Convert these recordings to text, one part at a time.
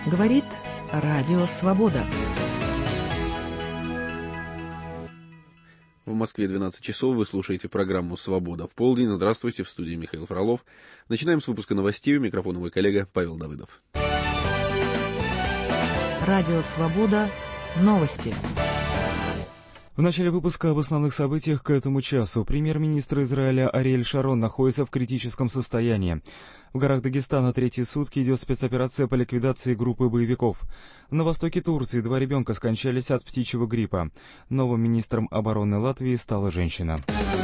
Говорит Радио Свобода. В Москве 12 часов. Вы слушаете программу «Свобода в полдень». Здравствуйте, в студии Михаил Фролов. Начинаем с выпуска новостей. У микрофона мой коллега Павел Давыдов. Радио Свобода. Новости. В начале выпуска об основных событиях к этому часу. Премьер-министр Израиля Ариэль Шарон находится в критическом состоянии. В горах Дагестана третьи сутки идет спецоперация по ликвидации группы боевиков. На востоке Турции 2 ребенка скончались от птичьего гриппа. Новым министром обороны Латвии стала женщина.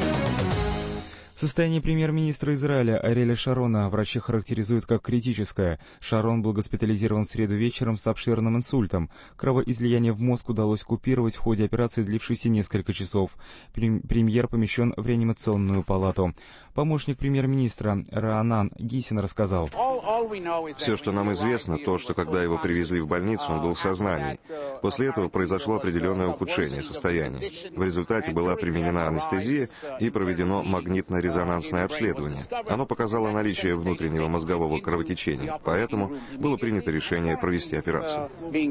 Состояние премьер-министра Израиля Ариэля Шарона врачи характеризуют как критическое. Шарон был госпитализирован в среду вечером с обширным инсультом. Кровоизлияние в мозг удалось купировать в ходе операции, длившейся несколько часов. Премьер помещен в реанимационную палату. Помощник премьер-министра Раанан Гисин рассказал. Все, что нам известно, то, что когда его привезли в больницу, он был в сознании. После этого произошло определенное ухудшение состояния. В результате была применена анестезия и проведено магнитно-резонансное обследование. Оно показало наличие внутреннего мозгового кровотечения, поэтому было принято решение провести операцию.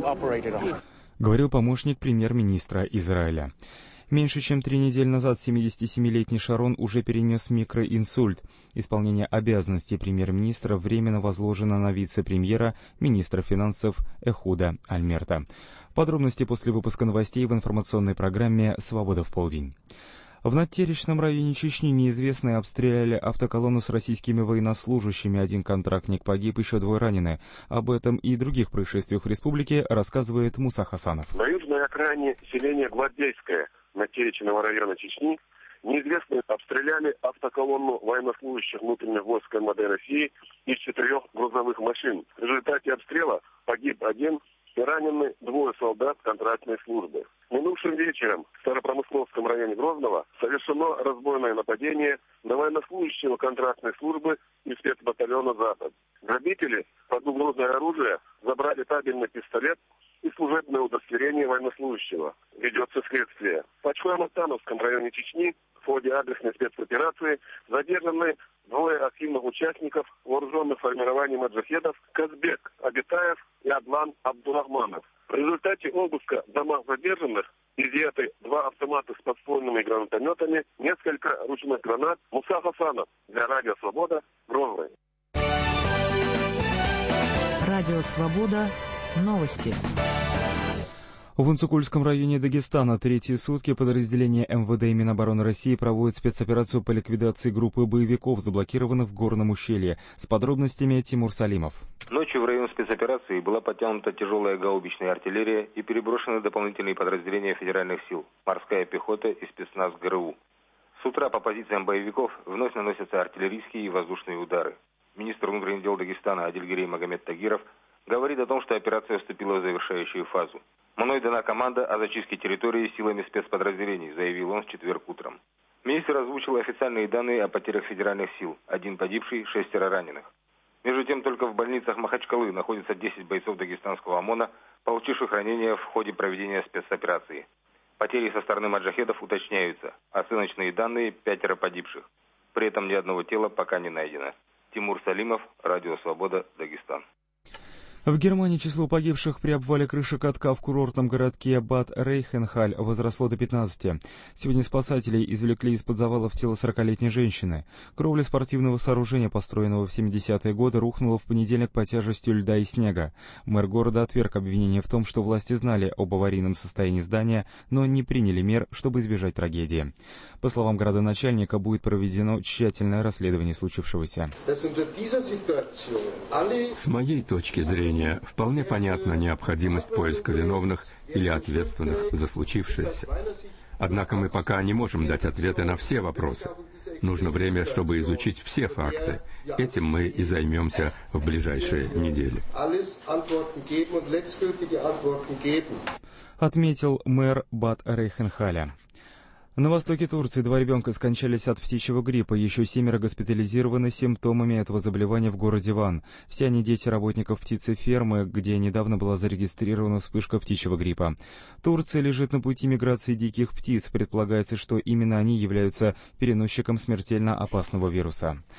Говорил помощник премьер-министра Израиля. Меньше чем 3 недели назад 77-летний Шарон уже перенес микроинсульт. Исполнение обязанностей премьер-министра временно возложено на вице-премьера, министра финансов Эхуда Альмерта. Подробности после выпуска новостей в информационной программе «Свобода в полдень». В Надтеречном районе Чечни неизвестные обстреляли автоколонну с российскими военнослужащими. 1 контрактник погиб, еще 2 ранены. Об этом и других происшествиях в республике рассказывает Муса Хасанов. На южной окраине селения Гвардейское Надтеречного района Чечни неизвестные обстреляли автоколонну военнослужащих внутренних войск МВД России из 4 грузовых машин. В результате обстрела погиб 1 и ранены 2 солдат контрактной службы. Минувшим вечером в Старопромысловском районе Грозного совершено разбойное нападение на военнослужащего контрактной службы из спецбатальона «Запад». Грабители под угрозой оружия забрали табельный пистолет и служебное удостоверение военнослужащего. Ведется следствие. В Пачхуя-Мактановском районе Чечни в ходе адресной спецоперации задержаны 2 активных участников вооруженных формирований маджахедов Казбек Абитаев и Адлан Абдурахманов. В результате обыска в домах задержанных изъяты 2 автомата с подствольными гранатометами, несколько ручных гранат. Муса Хасанов для Радио Свобода, Грозный. Радио Свобода. Новости. В Унцукульском районе Дагестана третьи сутки подразделения МВД и Минобороны России проводят спецоперацию по ликвидации группы боевиков, заблокированных в горном ущелье. С подробностями Тимур Салимов. Ночью в район спецоперации была подтянута тяжелая гаубичная артиллерия и переброшены дополнительные подразделения федеральных сил, морская пехота и спецназ ГРУ. С утра по позициям боевиков вновь наносятся артиллерийские и воздушные удары. Министр внутренних дел Дагестана Адильгерей Магомед Тагиров говорит о том, что операция вступила в завершающую фазу. «Мной дана команда о зачистке территории силами спецподразделений», заявил он в четверг утром. Министр озвучил официальные данные о потерях федеральных сил. 1 погибший, 6 раненых. Между тем, только в больницах Махачкалы находится 10 бойцов дагестанского ОМОНа, получивших ранения в ходе проведения спецоперации. Потери со стороны маджахедов уточняются. Оценочные данные – 5 погибших. При этом ни одного тела пока не найдено. Тимур Салимов, Радио Свобода, Дагестан. В Германии число погибших при обвале крыши катка в курортном городке Бад Рейхенхаль возросло до 15. Сегодня спасатели извлекли из-под завалов тело 40-летней женщины. Кровля спортивного сооружения, построенного в 70-е годы, рухнула в понедельник под тяжестью льда и снега. Мэр города отверг обвинение в том, что власти знали об аварийном состоянии здания, но не приняли мер, чтобы избежать трагедии. По словам градоначальника, будет проведено тщательное расследование случившегося. С моей точки зрения, вполне понятна необходимость поиска виновных или ответственных за случившееся. Однако мы пока не можем дать ответы на все вопросы. Нужно время, чтобы изучить все факты. Этим мы и займемся в ближайшие недели. Отметил мэр Бад Рейхенхаля. На востоке Турции 2 ребенка скончались от птичьего гриппа, еще 7 госпитализированы с симптомами этого заболевания в городе Ван. Все они дети работников птицефермы, где недавно была зарегистрирована вспышка птичьего гриппа. Турция лежит на пути миграции диких птиц. Предполагается, что именно они являются переносчиком смертельно опасного вируса.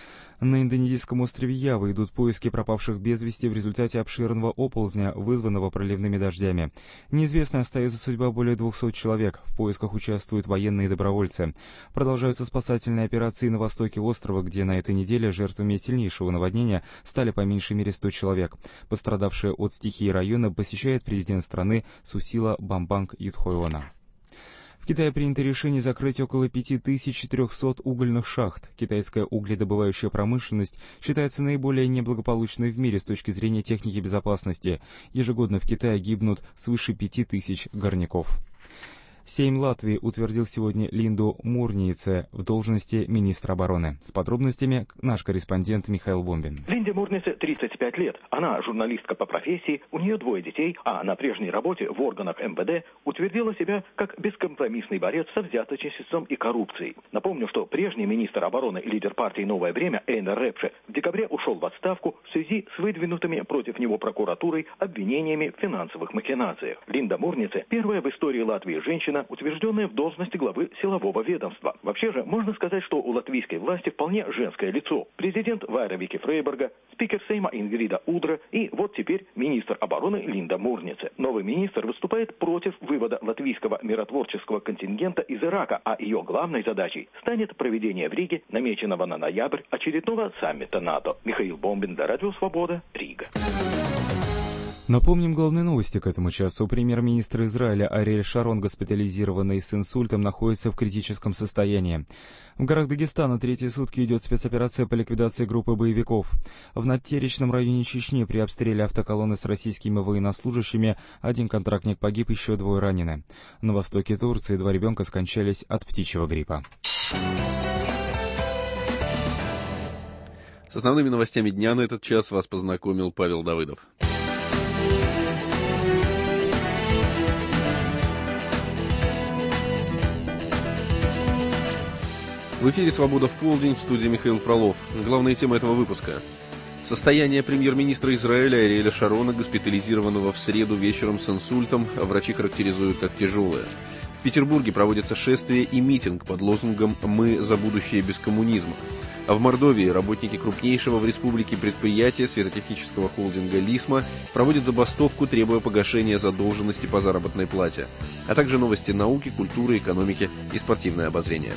На индонезийском острове Ява идут поиски пропавших без вести в результате обширного оползня, вызванного проливными дождями. Неизвестной остается судьба более 200 человек. В поисках участвуют военные и добровольцы. Продолжаются спасательные операции на востоке острова, где на этой неделе жертвами сильнейшего наводнения стали по меньшей мере 100 человек. Пострадавшие от стихии района посещает президент страны Сусила Бамбанг Ютхойона. В Китае принято решение закрыть около 5300 угольных шахт. Китайская угледобывающая промышленность считается наиболее неблагополучной в мире с точки зрения техники безопасности. Ежегодно в Китае гибнут свыше 5000 горняков. Сейм Латвии утвердил сегодня Линду Мурнице в должности министра обороны. С подробностями наш корреспондент Михаил Бомбин. Линде Мурнице 35 лет. Она журналистка по профессии, у нее 2 детей, а на прежней работе в органах МВД утвердила себя как бескомпромиссный борец со взяточничеством и коррупцией. Напомню, что прежний министр обороны и лидер партии «Новое время» Эйнар Репше в декабре ушел в отставку в связи с выдвинутыми против него прокуратурой обвинениями в финансовых махинациях. Линда Мурнице – первая в истории Латвии женщина, утвержденная в должности главы силового ведомства. Вообще же, можно сказать, что у латвийской власти вполне женское лицо. Президент Вайра Вики Фрейберга, спикер Сейма Ингрида Удра и вот теперь министр обороны Линда Мурнице. Новый министр выступает против вывода латвийского миротворческого контингента из Ирака, а ее главной задачей станет проведение в Риге, намеченного на ноябрь, очередного саммита НАТО. Михаил Бомбин, Радио Свобода, Рига. Напомним главные новости к этому часу. Премьер-министр Израиля Ариэль Шарон, госпитализированный с инсультом, находится в критическом состоянии. В горах Дагестана 3-е сутки идет спецоперация по ликвидации группы боевиков. В Надтеречном районе Чечни при обстреле автоколонны с российскими военнослужащими 1 контрактник погиб, еще 2 ранены. На востоке Турции 2 ребенка скончались от птичьего гриппа. С основными новостями дня на этот час вас познакомил Павел Давыдов. В эфире «Свобода в полдень», в студии Михаил Фролов. Главная тема этого выпуска. Состояние премьер-министра Израиля Ариэля Шарона, госпитализированного в среду вечером с инсультом, врачи характеризуют как тяжелое. В Петербурге проводится шествие и митинг под лозунгом «Мы за будущее без коммунизма». А в Мордовии работники крупнейшего в республике предприятия светотехнического холдинга «Лисма» проводят забастовку, требуя погашения задолженности по заработной плате, а также новости науки, культуры, экономики и спортивное обозрение.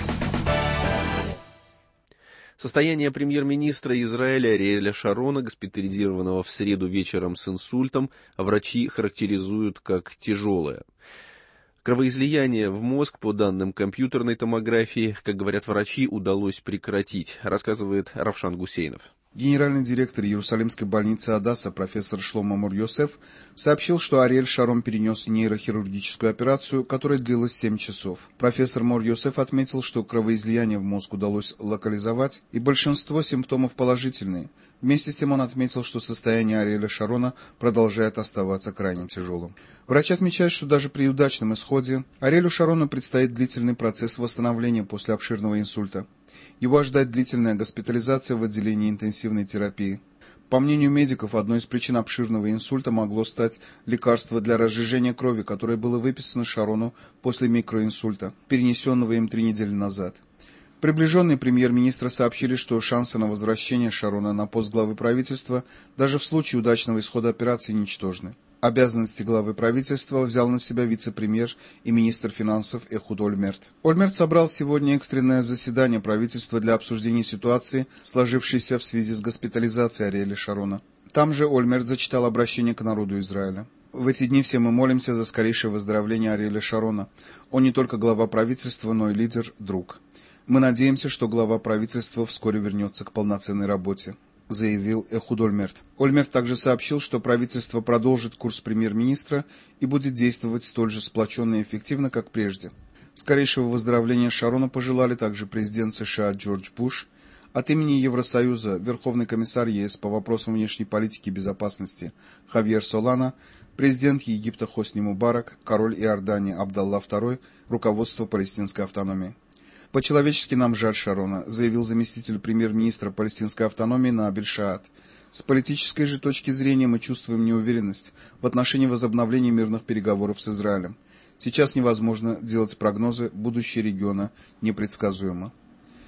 Состояние премьер-министра Израиля Ариэля Шарона, госпитализированного в среду вечером с инсультом, врачи характеризуют как тяжелое. Кровоизлияние в мозг, по данным компьютерной томографии, как говорят врачи, удалось прекратить, рассказывает Равшан Гусейнов. Генеральный директор Иерусалимской больницы Адасса профессор Шломо Мор-Йосеф сообщил, что Ариэль Шарон перенес нейрохирургическую операцию, которая длилась 7 часов. Профессор Мор-Йосеф отметил, что кровоизлияние в мозг удалось локализовать, и большинство симптомов положительные. Вместе с тем он отметил, что состояние Ариэля Шарона продолжает оставаться крайне тяжелым. Врач отмечает, что даже при удачном исходе Ариэлю Шарону предстоит длительный процесс восстановления после обширного инсульта. Его ожидает длительная госпитализация в отделении интенсивной терапии. По мнению медиков, одной из причин обширного инсульта могло стать лекарство для разжижения крови, которое было выписано Шарону после микроинсульта, перенесенного им 3 недели назад. Приближенные премьер-министра сообщили, что шансы на возвращение Шарона на пост главы правительства даже в случае удачного исхода операции ничтожны. Обязанности главы правительства взял на себя вице-премьер и министр финансов Эхуд Ольмерт. Ольмерт собрал сегодня экстренное заседание правительства для обсуждения ситуации, сложившейся в связи с госпитализацией Ариэля Шарона. Там же Ольмерт зачитал обращение к народу Израиля. В эти дни все мы молимся за скорейшее выздоровление Ариэля Шарона. Он не только глава правительства, но и лидер, друг. Мы надеемся, что глава правительства вскоре вернется к полноценной работе, заявил Эхуд Ольмерт. Ольмерт также сообщил, что правительство продолжит курс премьер-министра и будет действовать столь же сплоченно и эффективно, как прежде. Скорейшего выздоровления Шарону пожелали также президент США Джордж Буш, от имени Евросоюза Верховный комиссар ЕС по вопросам внешней политики и безопасности Хавьер Солана, президент Египта Хосни Мубарак, король Иордании Абдалла II, руководство палестинской автономии. «По-человечески нам жаль Шарона», заявил заместитель премьер-министра палестинской автономии Набиль Шаат. «С политической же точки зрения мы чувствуем неуверенность в отношении возобновления мирных переговоров с Израилем. Сейчас невозможно делать прогнозы, будущее региона непредсказуемо».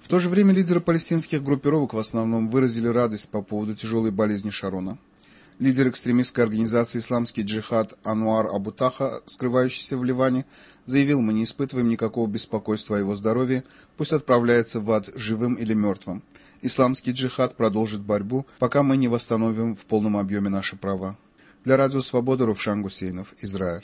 В то же время лидеры палестинских группировок в основном выразили радость по поводу тяжелой болезни Шарона. Лидер экстремистской организации «Исламский джихад» Ануар Абутаха, скрывающийся в Ливане, заявил: «Мы не испытываем никакого беспокойства о его здоровье, пусть отправляется в ад живым или мертвым. Исламский джихад продолжит борьбу, пока мы не восстановим в полном объеме наши права». Для Радио Свобода Рувшан Гусейнов, Израиль.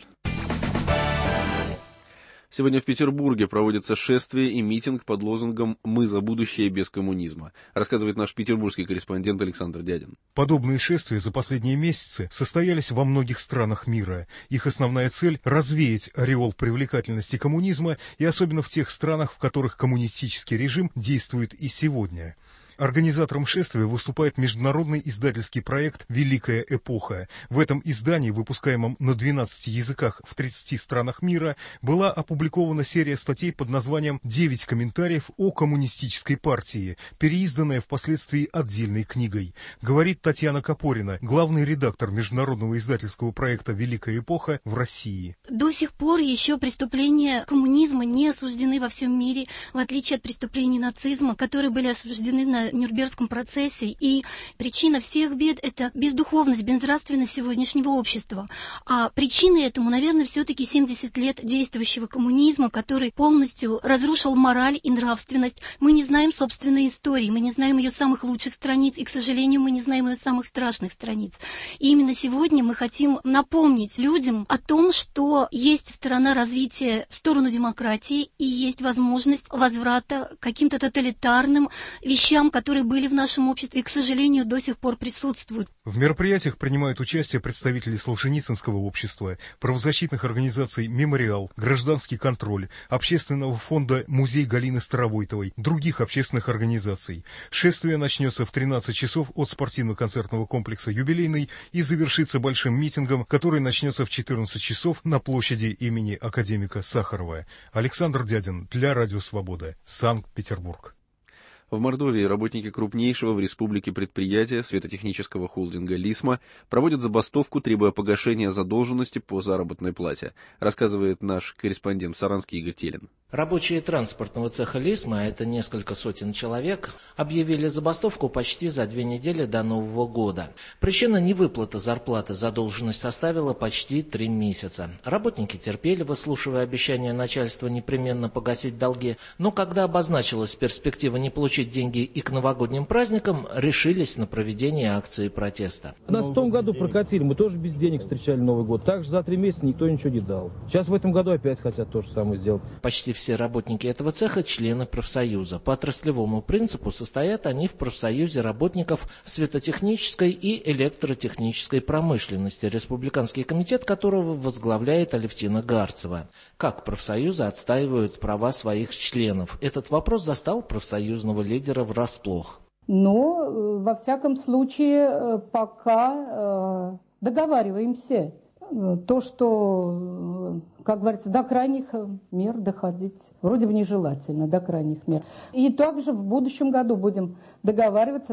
Сегодня в Петербурге проводится шествие и митинг под лозунгом «Мы за будущее без коммунизма», рассказывает наш петербургский корреспондент Александр Дядин. Подобные шествия за последние месяцы состоялись во многих странах мира. Их основная цель – развеять ореол привлекательности коммунизма, и особенно в тех странах, в которых коммунистический режим действует и сегодня. Организатором шествия выступает международный издательский проект «Великая эпоха». В этом издании, выпускаемом на 12 языках в 30 странах мира, была опубликована серия статей под названием «9 комментариев о коммунистической партии», переизданная впоследствии отдельной книгой. Говорит Татьяна Копорина, главный редактор международного издательского проекта «Великая эпоха» в России. До сих пор еще преступления коммунизма не осуждены во всем мире, в отличие от преступлений нацизма, которые были осуждены на Нюрнбергском процессе, и причина всех бед – это бездуховность, безнравственность сегодняшнего общества. А причиной этому, наверное, все-таки 70 лет действующего коммунизма, который полностью разрушил мораль и нравственность. Мы не знаем собственной истории, мы не знаем ее самых лучших страниц, и, к сожалению, мы не знаем ее самых страшных страниц. И именно сегодня мы хотим напомнить людям о том, что есть сторона развития в сторону демократии и есть возможность возврата к каким-то тоталитарным вещам, которые были в нашем обществе и, к сожалению, до сих пор присутствуют. В мероприятиях принимают участие представители Солженицынского общества, правозащитных организаций «Мемориал», «Гражданский контроль», Общественного фонда «Музей Галины Старовойтовой», других общественных организаций. Шествие начнется в 13 часов от спортивно-концертного комплекса «Юбилейный» и завершится большим митингом, который начнется в 14 часов на площади имени академика Сахарова. Александр Дядин для Радио Свобода, Санкт-Петербург. В Мордовии работники крупнейшего в республике предприятия светотехнического холдинга «Лисма» проводят забастовку, требуя погашения задолженности по заработной плате, рассказывает наш корреспондент Саранский Игорь Телин. Рабочие транспортного цеха «Лисма», это несколько сотен человек, объявили забастовку почти за 2 недели до Нового года. Причина невыплаты зарплаты, задолженность составила почти 3 месяца. Работники терпели, выслушивая обещания начальства непременно погасить долги, но когда обозначилась перспектива не получить деньги и к новогодним праздникам, решились на проведение акции протеста. Нас в том году прокатили, мы тоже без денег встречали Новый год. Также за 3 месяца никто ничего не дал. Сейчас в этом году опять хотят то же самое сделать. Почти все работники этого цеха – члены профсоюза. По отраслевому принципу состоят они в профсоюзе работников светотехнической и электротехнической промышленности, республиканский комитет которого возглавляет Алевтина Гарцева. Как профсоюзы отстаивают права своих членов? Этот вопрос застал профсоюзного лидера врасплох. Но, во всяком случае, пока договариваемся. То, что, как говорится, до крайних мер доходить вроде бы нежелательно, до крайних мер. И также в будущем году будем договариваться.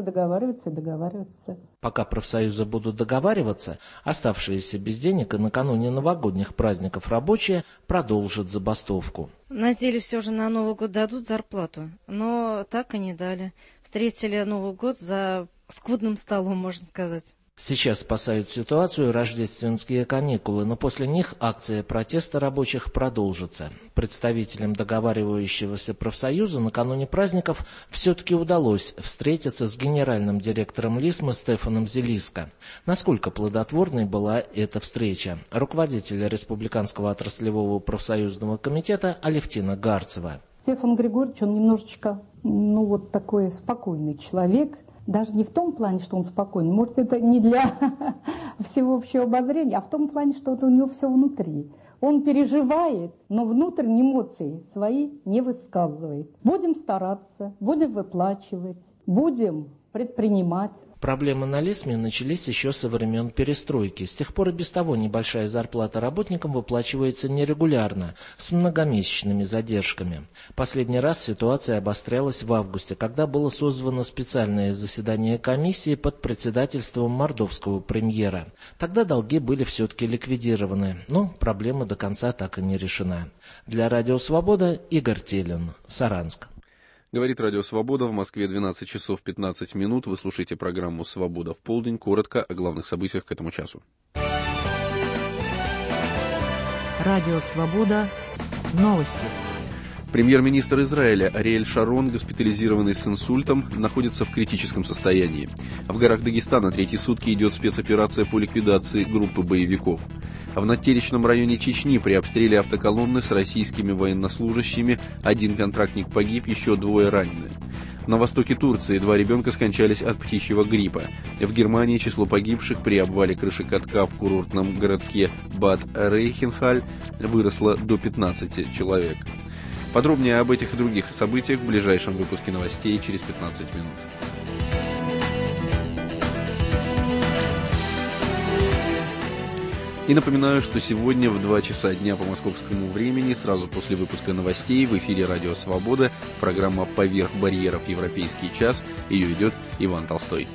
Пока профсоюзы будут договариваться, оставшиеся без денег и накануне новогодних праздников рабочие продолжат забастовку. Надеялись все же на Новый год дадут зарплату, но так и не дали. Встретили Новый год за скудным столом, можно сказать. Сейчас спасают ситуацию рождественские каникулы, но после них акция протеста рабочих продолжится. Представителям договаривающегося профсоюза накануне праздников все-таки удалось встретиться с генеральным директором «Лисмы» Стефаном Зелиско. Насколько плодотворной была эта встреча? Руководитель Республиканского отраслевого профсоюзного комитета Алевтина Гарцева. Стефан Григорьевич, он немножечко, вот такой спокойный человек. Даже не в том плане, что он спокойный, может, это не для всеобщего обозрения, а в том плане, что это у него все внутри. Он переживает, но внутренние эмоции свои не высказывает. Будем стараться, будем выплачивать, будем предпринимать. Проблемы на Лисме начались еще со времен перестройки. С тех пор и без того небольшая зарплата работникам выплачивается нерегулярно, с многомесячными задержками. Последний раз ситуация обострялась в августе, когда было созвано специальное заседание комиссии под председательством мордовского премьера. Тогда долги были все-таки ликвидированы, но проблема до конца так и не решена. Для Радио Свобода Игорь Телин, Саранск. Говорит Радио Свобода. В Москве 12 часов 15 минут. Вы слушаете программу «Свобода в полдень». Коротко о главных событиях к этому часу. Радио Свобода. Новости. Премьер-министр Израиля Ариэль Шарон, госпитализированный с инсультом, находится в критическом состоянии. В горах Дагестана третьи сутки идет спецоперация по ликвидации группы боевиков. В Натеричном районе Чечни при обстреле автоколонны с российскими военнослужащими 1 контрактник погиб, еще 2 ранены. На востоке Турции 2 ребенка скончались от птичьего гриппа. В Германии число погибших при обвале крыши катка в курортном городке Бад-Рейхенхаль выросло до 15 человек. Подробнее об этих и других событиях в ближайшем выпуске новостей через 15 минут. И напоминаю, что сегодня в 2 часа дня по московскому времени, сразу после выпуска новостей, в эфире Радио Свобода, программа «Поверх барьеров. Европейский час». Ее ведет Иван Толстой.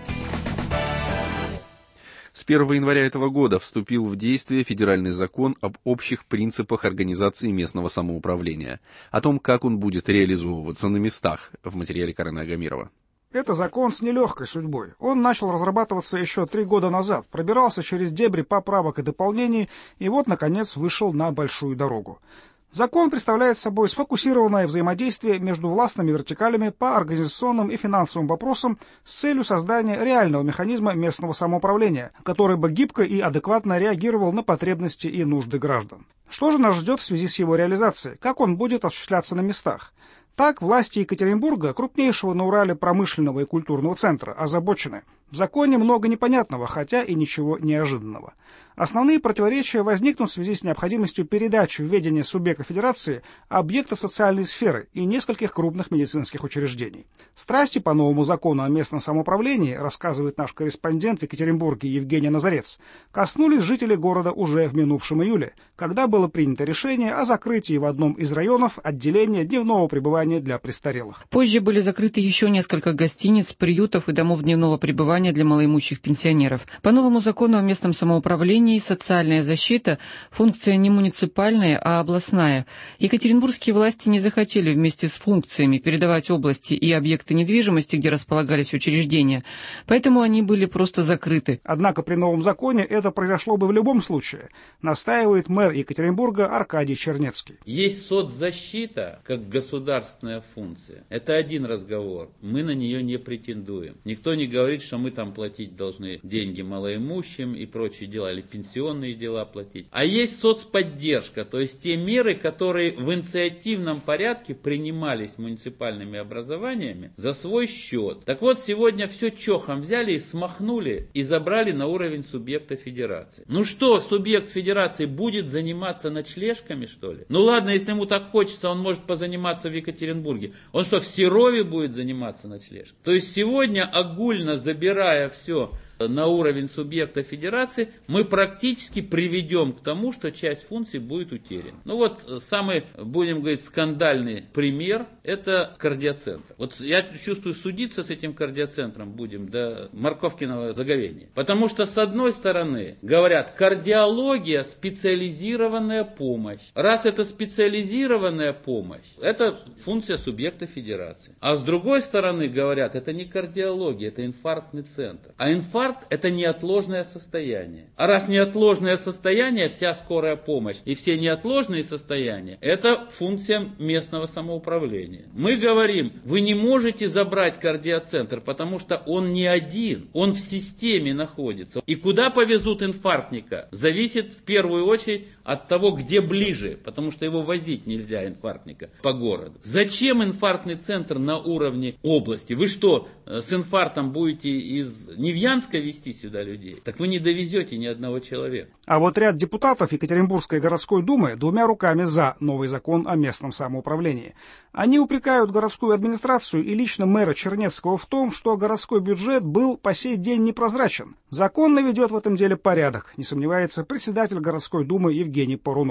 С 1 января этого года вступил в действие федеральный закон об общих принципах организации местного самоуправления. О том, как он будет реализовываться на местах, в материале Карена Агамирова. Это закон с нелегкой судьбой. Он начал разрабатываться еще 3 года назад, пробирался через дебри поправок и дополнений, и вот, наконец, вышел на большую дорогу. Закон представляет собой сфокусированное взаимодействие между властными вертикалями по организационным и финансовым вопросам с целью создания реального механизма местного самоуправления, который бы гибко и адекватно реагировал на потребности и нужды граждан. Что же нас ждет в связи с его реализацией? Как он будет осуществляться на местах? Так, власти Екатеринбурга, крупнейшего на Урале промышленного и культурного центра, озабочены. В законе много непонятного, хотя и ничего неожиданного. Основные противоречия возникнут в связи с необходимостью передачи в ведение субъекта федерации объектов социальной сферы и нескольких крупных медицинских учреждений. Страсти по новому закону о местном самоуправлении, рассказывает наш корреспондент в Екатеринбурге Евгений Назарец, коснулись жителей города уже в минувшем июле, когда было принято решение о закрытии в одном из районов отделения дневного пребывания для престарелых. Позже были закрыты еще несколько гостиниц, приютов и домов дневного пребывания для малоимущих пенсионеров. По новому закону о местном самоуправлении социальная защита – функция не муниципальная, а областная. Екатеринбургские власти не захотели вместе с функциями передавать области и объекты недвижимости, где располагались учреждения, поэтому они были просто закрыты. Однако при новом законе это произошло бы в любом случае, настаивает мэр Екатеринбурга Аркадий Чернецкий. Есть соцзащита как государственная функция. Это один разговор. Мы на нее не претендуем. Никто не говорит, что мы там платить должны деньги малоимущим и прочие дела, или пенсионные дела платить. А есть соцподдержка, то есть те меры, которые в инициативном порядке принимались муниципальными образованиями за свой счет. Так вот, сегодня все чохом взяли и смахнули и забрали на уровень субъекта федерации. Ну что, субъект федерации будет заниматься ночлежками, что ли? Ну ладно, если ему так хочется, он может позаниматься в Екатеринбурге. Он что, в Серове будет заниматься ночлежкой? То есть сегодня огульно забирая все на уровень субъекта федерации, мы практически приведем к тому, что часть функций будет утеряна. Ну вот самый, будем говорить, скандальный пример – это кардиоцентр. Вот я чувствую, судиться с этим кардиоцентром будем до морковкиного заговения. Потому что с одной стороны говорят, кардиология – специализированная помощь. Раз это специализированная помощь, это функция субъекта федерации. А с другой стороны говорят, это не кардиология, это инфарктный центр. А инфаркт – это неотложное состояние. А раз неотложное состояние, вся скорая помощь и все неотложные состояния – это функция местного самоуправления. Мы говорим, вы не можете забрать кардиоцентр, потому что он не один, он в системе находится. И куда повезут инфарктника, зависит в первую очередь от того, где ближе, потому что его возить нельзя, инфарктника, по городу. Зачем инфарктный центр на уровне области? Вы что, с инфарктом будете из Невьянска везти сюда людей? Так вы не довезете ни одного человека. А вот ряд депутатов Екатеринбургской городской думы 2 руками за новый закон о местном самоуправлении. Они упрекают городскую администрацию и лично мэра Чернецкого в том, что городской бюджет был по сей день непрозрачен. Закон наведет в этом деле порядок, не сомневается председатель городской думы Евгений Парунов.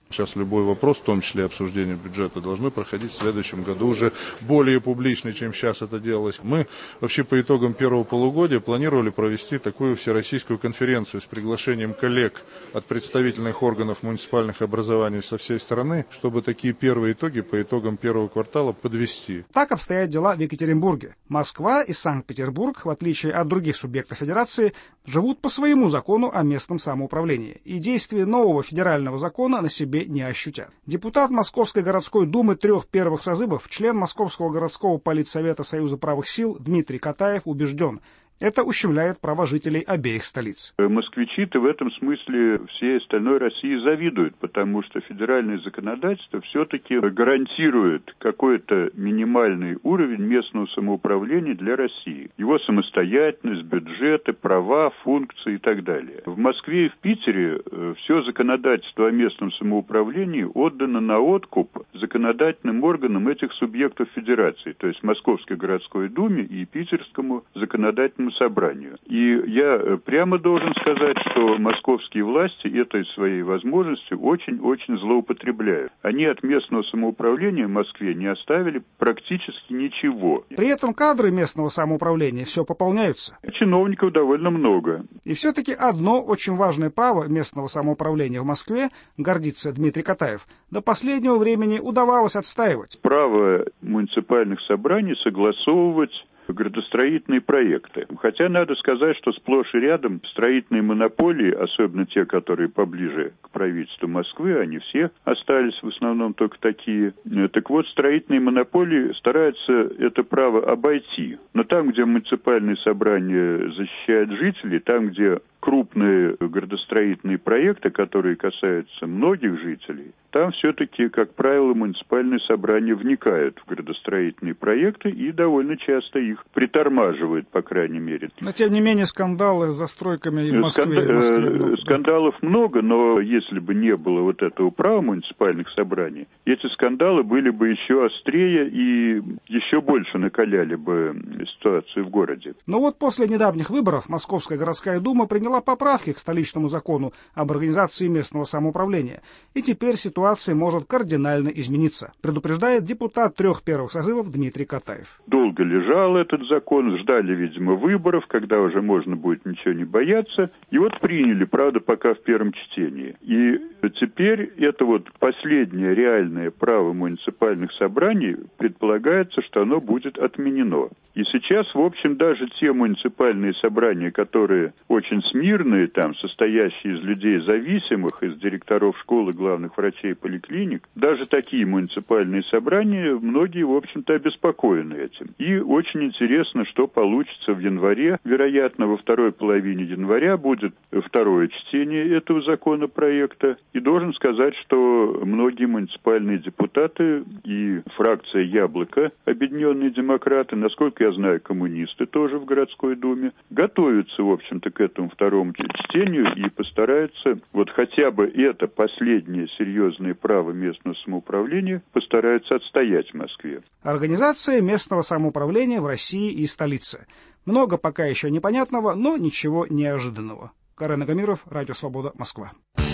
Сейчас любой вопрос, в том числе обсуждение бюджета, должны проходить в следующем году уже более публично, чем сейчас это делалось. Мы вообще по итогам первого полугодия планировали провести такую всероссийскую конференцию с приглашением коллег от представительных органов муниципальных образований со всей страны, чтобы такие первые итоги по итогам первого квартала подвести. Так обстоят дела в Екатеринбурге. Москва и Санкт-Петербург, в отличие от других субъектов федерации, живут по своему закону о местном самоуправлении, и действие нового федерального закона на себе не ощутят. Депутат Московской городской думы 3 первых созывов, член Московского городского политсовета Союза правых сил Дмитрий Катаев убежден, это ущемляет права жителей обеих столиц. Москвичи-то в этом смысле всей остальной России завидуют, потому что федеральное законодательство все-таки гарантирует какой-то минимальный уровень местного самоуправления для России. Его самостоятельность, бюджеты, права, функции и так далее. В Москве и в Питере все законодательство о местном самоуправлении отдано на откуп законодательным органам этих субъектов федерации, то есть Московской городской думе и Питерскому законодательному собранию. И я прямо должен сказать, что московские власти этой своей возможностью очень-очень злоупотребляют. Они от местного самоуправления в Москве не оставили практически ничего. При этом кадры местного самоуправления все пополняются. Чиновников довольно много. И все-таки одно очень важное право местного самоуправления в Москве, гордится Дмитрий Катаев, до последнего времени удавалось отстаивать. Право муниципальных собраний согласовывать градостроительные проекты. Хотя надо сказать, что сплошь и рядом строительные монополии, особенно те, которые поближе к правительству Москвы, они все остались в основном только такие. Так вот, строительные монополии стараются это право обойти. Но там, где муниципальные собрания защищают жителей, там, где крупные градостроительные проекты, которые касаются многих жителей, там все-таки, как правило, муниципальные собрания вникают в градостроительные проекты и довольно часто их притормаживают, по крайней мере. Но, тем не менее, скандалы с застройками и в Москве. Скандалов много, но если бы не было вот этого права муниципальных собраний, эти скандалы были бы еще острее и еще больше накаляли бы ситуацию в городе. Но вот после недавних выборов Московская городская дума приняла поправки к столичному закону об организации местного самоуправления, и теперь ситуация может кардинально измениться, предупреждает депутат 3 первых созывов Дмитрий Катаев. Долго лежал этот закон, ждали, видимо, выборов, когда уже можно будет ничего не бояться, и вот приняли, правда, пока в первом чтении. И теперь это вот последнее реальное право муниципальных собраний, предполагается, что оно будет отменено. И сейчас, в общем, даже те муниципальные собрания, которые очень смирные, там, состоящие из людей зависимых, из директоров школ и главных врачей поликлиник, даже такие муниципальные собрания, многие, в общем-то, обеспокоены этим. И очень интересно, что получится в январе. Вероятно, во второй половине января будет второе чтение этого законопроекта. И должен сказать, что многие муниципальные депутаты и фракция «Яблоко», объединенные демократы, насколько я знаю, коммунисты тоже в городской думе, готовятся, в общем-то, к этому второму чтению и постараются вот хотя бы это последнее серьезное право местного самоуправления постараются отстоять в Москве. Организация местного самоуправления в России и столице. Много пока еще непонятного, но ничего неожиданного. Карен Агамиров, Радио Свобода, Москва.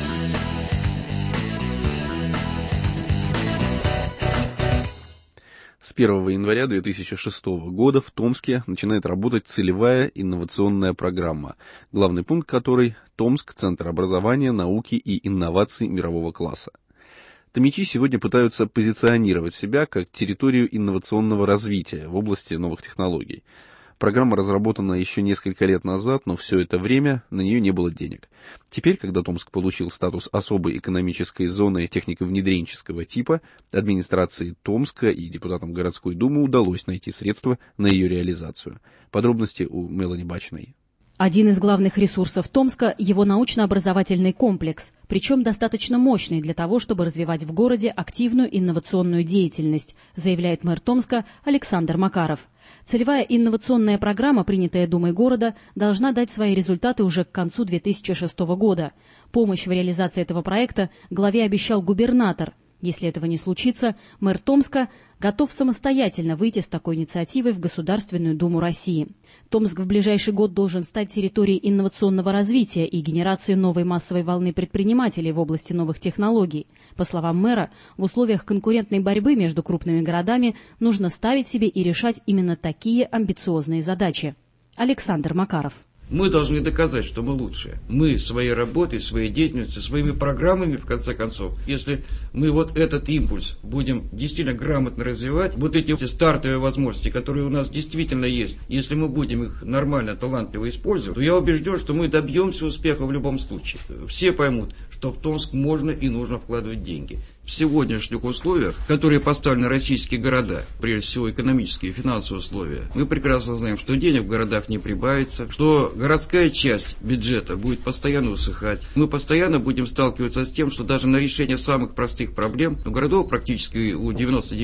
С 1 января 2006 года в Томске начинает работать целевая инновационная программа, главный пункт которой – Томск, Центр образования, науки и инноваций мирового класса. Томичи сегодня пытаются позиционировать себя как территорию инновационного развития в области новых технологий. Программа разработана еще несколько лет назад, но все это время на нее не было денег. Теперь, когда Томск получил статус особой экономической зоны технико-внедренческого типа, администрации Томска и депутатам городской думы удалось найти средства на ее реализацию. Подробности у Мелани Бачиной. Один из главных ресурсов Томска – его научно-образовательный комплекс, причем достаточно мощный для того, чтобы развивать в городе активную инновационную деятельность, заявляет мэр Томска Александр Макаров. Целевая инновационная программа, принятая Думой города, должна дать свои результаты уже к концу 2006 года. Помощь в реализации этого проекта главе обещал губернатор. Если этого не случится, мэр Томска готов самостоятельно выйти с такой инициативой в Государственную Думу России. Томск в ближайший год должен стать территорией инновационного развития и генерации новой массовой волны предпринимателей в области новых технологий. По словам мэра, в условиях конкурентной борьбы между крупными городами нужно ставить себе и решать именно такие амбициозные задачи. Александр Макаров. Мы должны доказать, что мы лучшие. Мы своей работой, своей деятельностью, своими программами, в конце концов, если мы вот этот импульс будем действительно грамотно развивать, вот эти стартовые возможности, которые у нас действительно есть, если мы будем их нормально, талантливо использовать, то я убежден, что мы добьемся успеха в любом случае. Все поймут, что в Томск можно и нужно вкладывать деньги. В сегодняшних условиях, которые поставлены российские города, прежде всего экономические и финансовые условия, мы прекрасно знаем, что денег в городах не прибавится, что городская часть бюджета будет постоянно усыхать. Мы постоянно будем сталкиваться с тем, что даже на решение самых простых проблем у городов практически у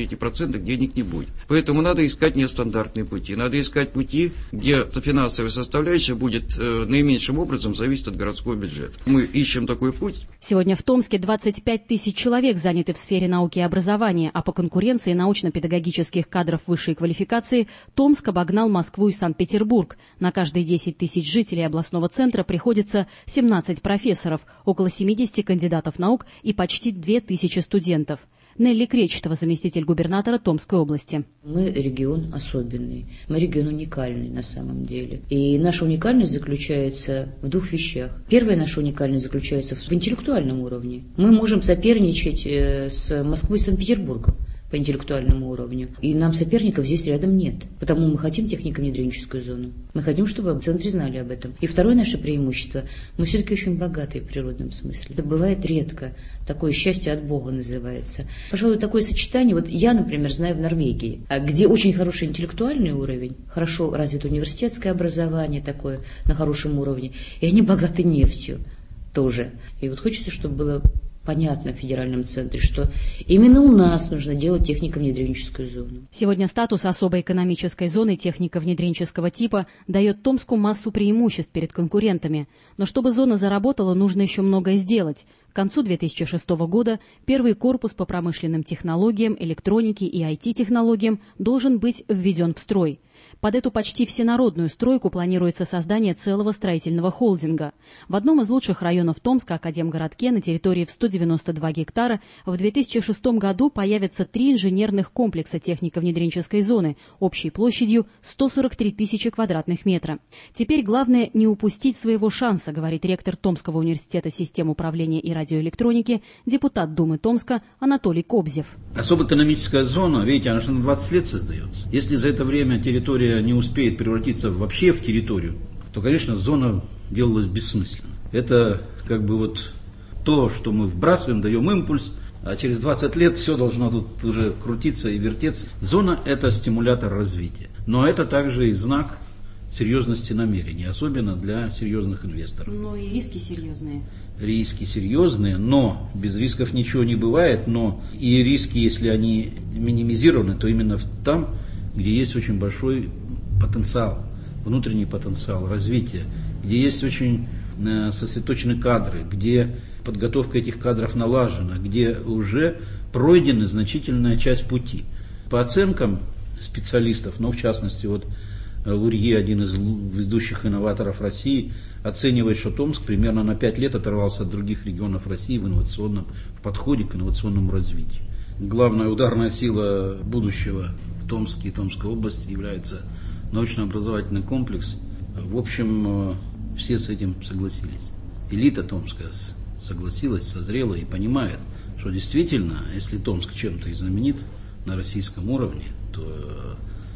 99% денег не будет. Поэтому надо искать нестандартные пути. Надо искать пути, где финансовая составляющая будет наименьшим образом зависеть от городского бюджета. Мы ищем такой путь. Сегодня в Томске 25 тысяч человек заняты в сфере науки и образования, а по конкуренции научно-педагогических кадров высшей квалификации Томск обогнал Москву и Санкт-Петербург. На каждые 10 тысяч жителей областного центра приходится 17 профессоров, около 70 кандидатов наук и почти 2000 студентов. Нелли Кречетова, заместитель губернатора Томской области. Мы регион особенный, мы регион уникальный на самом деле. И наша уникальность заключается в двух вещах. Первая наша уникальность заключается в интеллектуальном уровне. Мы можем соперничать с Москвой и Санкт-Петербургом по интеллектуальному уровню. И нам соперников здесь рядом нет. Потому мы хотим технико-внедренческую зону. Мы хотим, чтобы в центре знали об этом. И второе наше преимущество. Мы все-таки очень богатые в природном смысле. Это бывает редко. Такое счастье от Бога называется. Пожалуй, такое сочетание. Вот я, например, знаю в Норвегии, где очень хороший интеллектуальный уровень, хорошо развито университетское образование такое на хорошем уровне. И они богаты нефтью тоже. И вот хочется, чтобы было понятно в федеральном центре, что именно у нас нужно делать технико-внедренческую зону. Сегодня статус особой экономической зоны технико-внедренческого типа дает Томску массу преимуществ перед конкурентами. Но чтобы зона заработала, нужно еще многое сделать. К концу 2006 года первый корпус по промышленным технологиям, электронике и IT-технологиям должен быть введен в строй. Под эту почти всенародную стройку планируется создание целого строительного холдинга. В одном из лучших районов Томска, Академгородке, на территории в 192 гектара, в 2006 году появятся 3 инженерных комплекса технико-внедренческой зоны общей площадью 143 тысячи квадратных метра. Теперь главное не упустить своего шанса, говорит ректор Томского университета систем управления и радиоэлектроники, депутат Думы Томска Анатолий Кобзев. Особая экономическая зона, видите, она же на 20 лет создается. Если за это время территория не успеет превратиться вообще в территорию, то, конечно, зона делалась бессмысленно. Это как бы вот то, что мы вбрасываем, даем импульс, а через 20 лет все должно тут уже крутиться и вертеться. Зона – это стимулятор развития. Но это также и знак серьезности намерений, особенно для серьезных инвесторов. Но и риски серьезные. Риски серьезные, но без рисков ничего не бывает. Но и риски, если они минимизированы, то именно там, где есть очень большой потенциал, внутренний потенциал развития, где есть очень сосредоточены кадры, где подготовка этих кадров налажена, где уже пройдена значительная часть пути. По оценкам специалистов, но в частности вот Лурье, один из ведущих инноваторов России, оценивает, что Томск примерно на 5 лет оторвался от других регионов России в подходе к инновационному развитию. Главная ударная сила будущего в Томске и Томской области является научно-образовательный комплекс. В общем, все с этим согласились. Элита томская согласилась, созрела и понимает, что действительно, если Томск чем-то и знаменит на российском уровне, то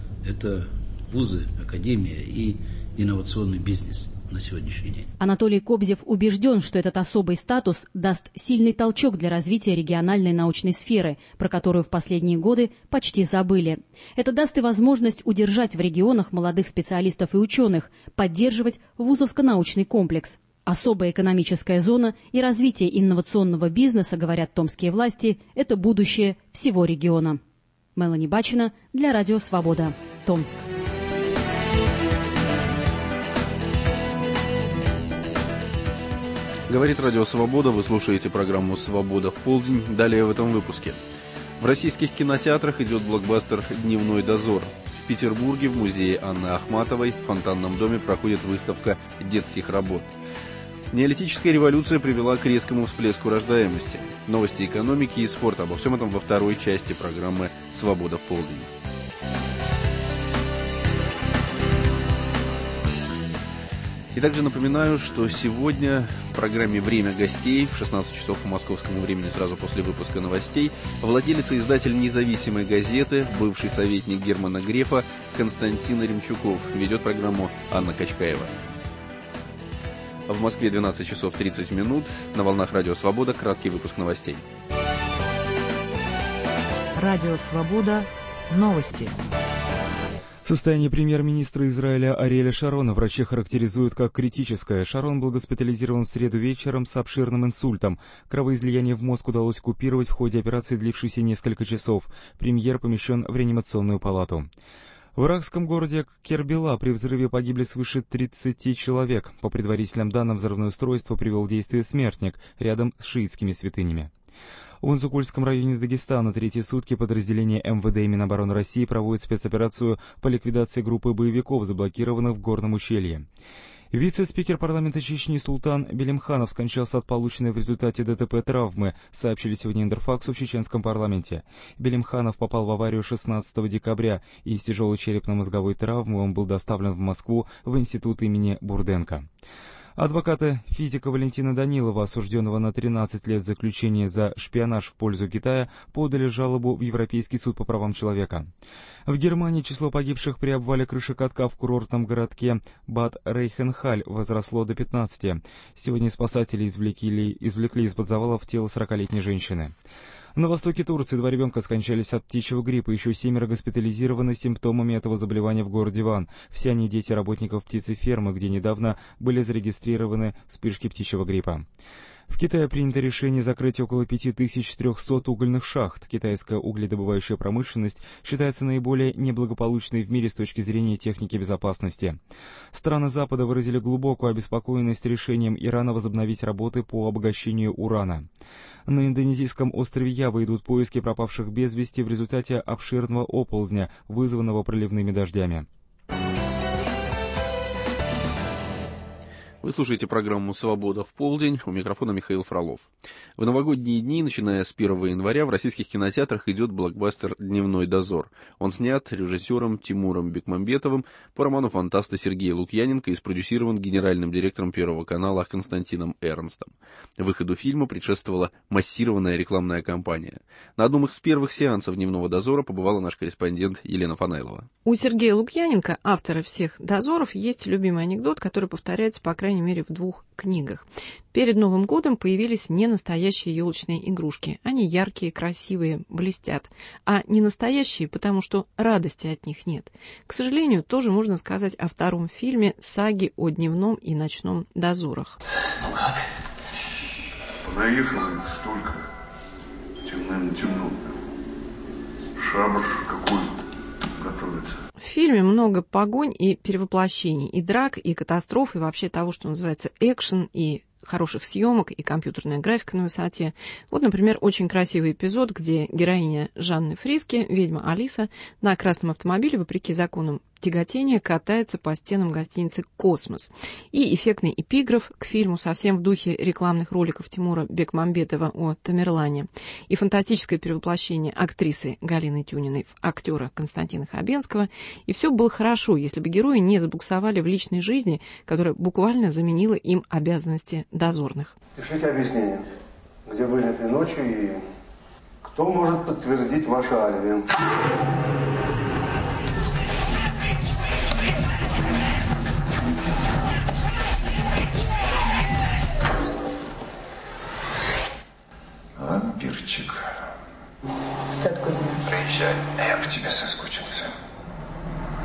это вузы, академия и инновационный бизнес на сегодняшний день. Анатолий Кобзев убежден, что этот особый статус даст сильный толчок для развития региональной научной сферы, про которую в последние годы почти забыли. Это даст и возможность удержать в регионах молодых специалистов и ученых, поддерживать вузовско-научный комплекс. Особая экономическая зона и развитие инновационного бизнеса, говорят томские власти, это будущее всего региона. Мелани Бачина для Радио Свобода. Томск. Говорит Радио Свобода, вы слушаете программу «Свобода в полдень». Далее в этом выпуске. В российских кинотеатрах идет блокбастер «Дневной дозор». В Петербурге в музее Анны Ахматовой в Фонтанном доме проходит выставка детских работ. Неолитическая революция привела к резкому всплеску рождаемости. Новости экономики и спорта. Обо всем этом во второй части программы «Свобода в полдень». И также напоминаю, что сегодня в программе «Время гостей» в 16 часов по московскому времени сразу после выпуска новостей владелец и издатель независимой газеты, бывший советник Германа Грефа Константин Ремчуков ведет программу Анна Качкаева. В Москве 12 часов 30 минут. На волнах Радио Свобода краткий выпуск новостей. Радио Свобода. Новости. Состояние премьер-министра Израиля Ариэля Шарона врачи характеризуют как критическое. Шарон был госпитализирован в среду вечером с обширным инсультом. Кровоизлияние в мозг удалось купировать в ходе операции, длившейся несколько часов. Премьер помещен в реанимационную палату. В иракском городе Кербела при взрыве погибли свыше 30 человек. По предварительным данным, взрывное устройство привел в действие смертник рядом с шиитскими святынями. В Инзукульском районе Дагестана третьи сутки подразделения МВД и Минобороны России проводят спецоперацию по ликвидации группы боевиков, заблокированных в Горном ущелье. Вице-спикер парламента Чечни Султан Белимханов скончался от полученной в результате ДТП травмы, сообщили сегодня Интерфаксу в чеченском парламенте. Белимханов попал в аварию 16 декабря, и с тяжелой черепно-мозговой травмой он был доставлен в Москву в институт имени Бурденко. Адвокаты физика Валентина Данилова, осужденного на 13 лет заключения за шпионаж в пользу Китая, подали жалобу в Европейский суд по правам человека. В Германии число погибших при обвале крыши катка в курортном городке Бад-Рейхенхаль возросло до 15. Сегодня спасатели извлекли из-под завалов тело 40-летней женщины. На востоке Турции 2 ребенка скончались от птичьего гриппа, еще 7 госпитализированы с симптомами этого заболевания в городе Ван. Все они дети работников птицефермы, где недавно были зарегистрированы вспышки птичьего гриппа. В Китае принято решение закрыть около 5300 угольных шахт. Китайская угледобывающая промышленность считается наиболее неблагополучной в мире с точки зрения техники безопасности. Страны Запада выразили глубокую обеспокоенность решением Ирана возобновить работы по обогащению урана. На индонезийском острове Ява идут поиски пропавших без вести в результате обширного оползня, вызванного проливными дождями. Вы слушаете программу «Свобода в полдень». У микрофона Михаил Фролов. В новогодние дни, начиная с 1 января, в российских кинотеатрах идет блокбастер «Дневной дозор». Он снят режиссером Тимуром Бекмамбетовым по роману фантаста Сергея Лукьяненко и спродюсирован генеральным директором Первого канала Константином Эрнстом. Выходу фильма предшествовала массированная рекламная кампания. На одном из первых сеансов «Дневного дозора» побывала наш корреспондент Елена Фанайлова. У Сергея Лукьяненко, автора всех «Дозоров», есть любимый анекдот, который повторяется, по крайней мере, в 2 книгах. Перед Новым годом появились не настоящие елочные игрушки. Они яркие, красивые, блестят. А не настоящие, потому что радости от них нет. К сожалению, тоже можно сказать о втором фильме саги о дневном и ночном дозорах. Ну как? Понаехало их столько. Темно. Шабаш какой готовится. В фильме много погонь и перевоплощений, и драк, и катастроф, и вообще того, что называется экшен, и хороших съемок, и компьютерная графика на высоте. Вот, например, очень красивый эпизод, где героиня Жанны Фриске, ведьма Алиса, на красном автомобиле, вопреки законам тяготения, катается по стенам гостиницы «Космос». И эффектный эпиграф к фильму совсем в духе рекламных роликов Тимура Бекмамбетова о Тамерлане. И фантастическое перевоплощение актрисы Галины Тюниной в актера Константина Хабенского. И все было хорошо, если бы герои не забуксовали в личной жизни, которая буквально заменила им обязанности дозорных. Пишите объяснение, где были этой ночью и кто может подтвердить ваше алиби. Вампирчик. Ты откуда знаешь? Приезжай, я по тебе соскучился.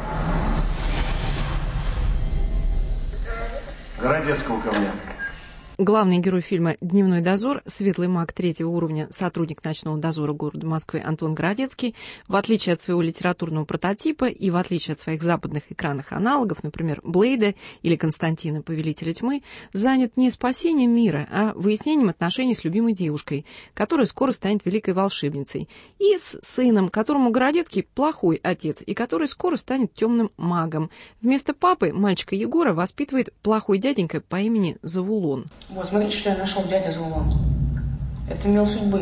Городецкого ко мне. Главный герой фильма «Дневной дозор», светлый маг третьего уровня, сотрудник ночного дозора города Москвы Антон Городецкий, в отличие от своего литературного прототипа и в отличие от своих западных экранных аналогов, например, Блейда или Константина, Повелителя тьмы, занят не спасением мира, а выяснением отношений с любимой девушкой, которая скоро станет великой волшебницей, и с сыном, которому Городецкий плохой отец и который скоро станет темным магом. Вместо папы мальчика Егора воспитывает плохой дяденька по имени Завулон. Вот, смотрите, что я нашел, дядя Завулон. Это мел судьбы.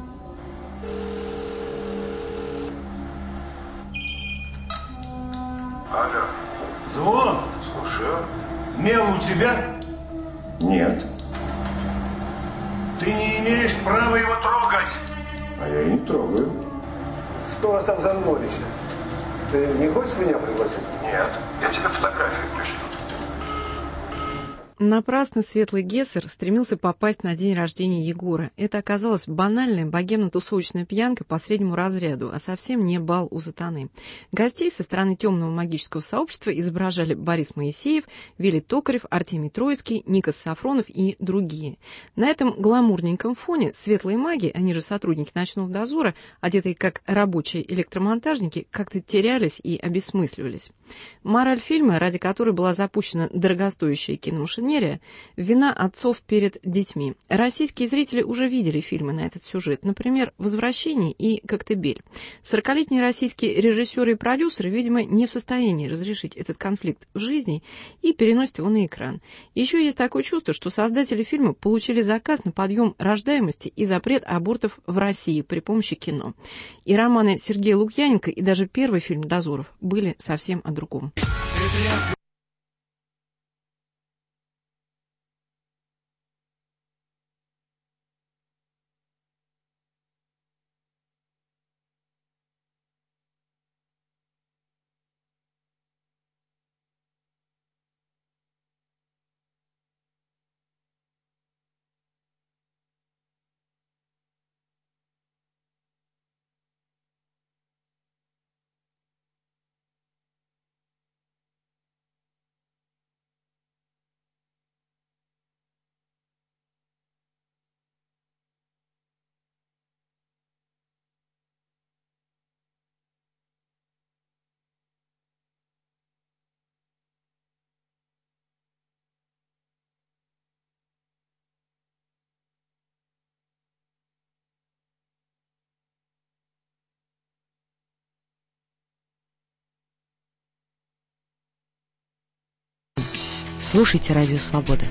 Алло. Завулон. Слушаю. Мел у тебя? Нет. Ты не имеешь права его трогать. А я и не трогаю. Что у вас там за сборище? Ты не хочешь меня пригласить? Нет. Я тебе фотографию пришлю. Напрасно светлый Гессер стремился попасть на день рождения Егора. Это оказалась банальная богемно-тусовочная пьянка по среднему разряду, а совсем не бал у сатаны. Гостей со стороны темного магического сообщества изображали Борис Моисеев, Вилли Токарев, Артемий Троицкий, Никос Сафронов и другие. На этом гламурненьком фоне светлые маги, они же сотрудники ночного дозора, одетые как рабочие электромонтажники, как-то терялись и обесмысливались. Мораль фильма, ради которой была запущена дорогостоящая киномашинерия, вина отцов перед детьми. Российские зрители уже видели фильмы на этот сюжет, например, «Возвращение» и «Коктебель». 40-летние российские режиссеры и продюсеры, видимо, не в состоянии разрешить этот конфликт в жизни и переносят его на экран. Еще есть такое чувство, что создатели фильма получили заказ на подъем рождаемости и запрет абортов в России при помощи кино. И романы Сергея Лукьяненко, и даже первый фильм «Дозоров» были совсем о другом. Слушайте «Радио Свобода».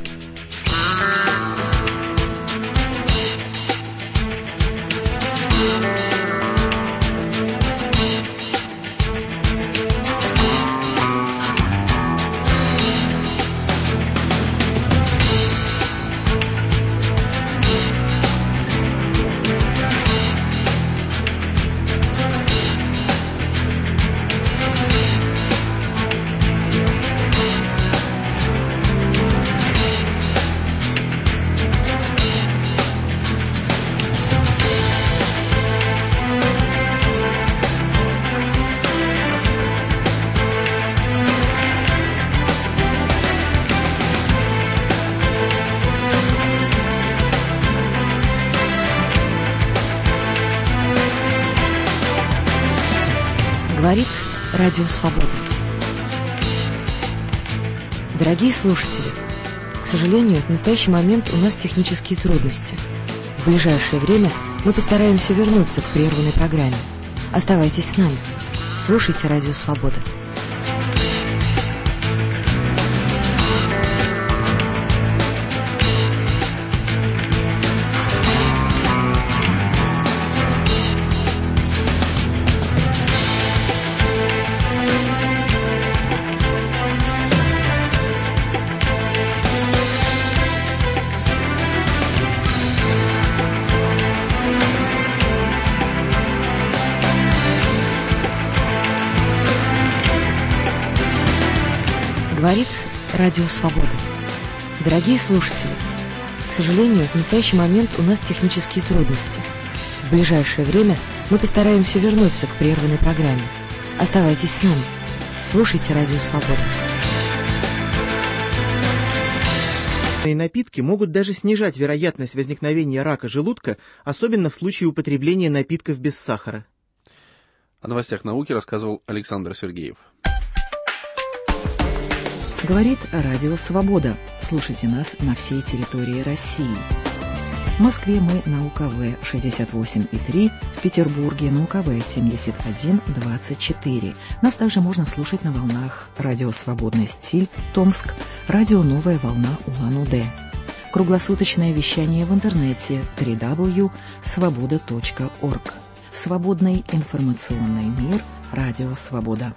Говорит Радио Свобода. Дорогие слушатели, к сожалению, в настоящий момент у нас технические трудности. В ближайшее время мы постараемся вернуться к прерванной программе. Оставайтесь с нами. Слушайте Радио Свобода. Говорит Радио Свобода. Дорогие слушатели, к сожалению, в настоящий момент у нас технические трудности. В ближайшее время мы постараемся вернуться к прерванной программе. Оставайтесь с нами. Слушайте Радио Свобода. напитки могут даже снижать вероятность возникновения рака желудка, особенно в случае употребления напитков без сахара. О новостях науки рассказывал Александр Сергеев. Говорит Радио Свобода. Слушайте нас на всей территории России. В Москве мы на УКВ 68,3, в Петербурге на УКВ 71,24. Нас также можно слушать на волнах Радио Свободный стиль, Томск, Радио Новая волна Улан-Удэ. Круглосуточное вещание в интернете www.svoboda.org. Свободный информационный мир. Радио Свобода.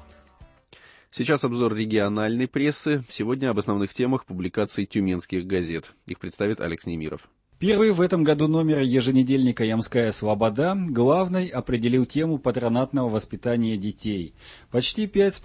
Сейчас обзор региональной прессы. Сегодня об основных темах публикаций тюменских газет. Их представит Алекс Немиров. Первый в этом году номер еженедельника «Ямская Слобода» главной определил тему патронатного воспитания детей. Почти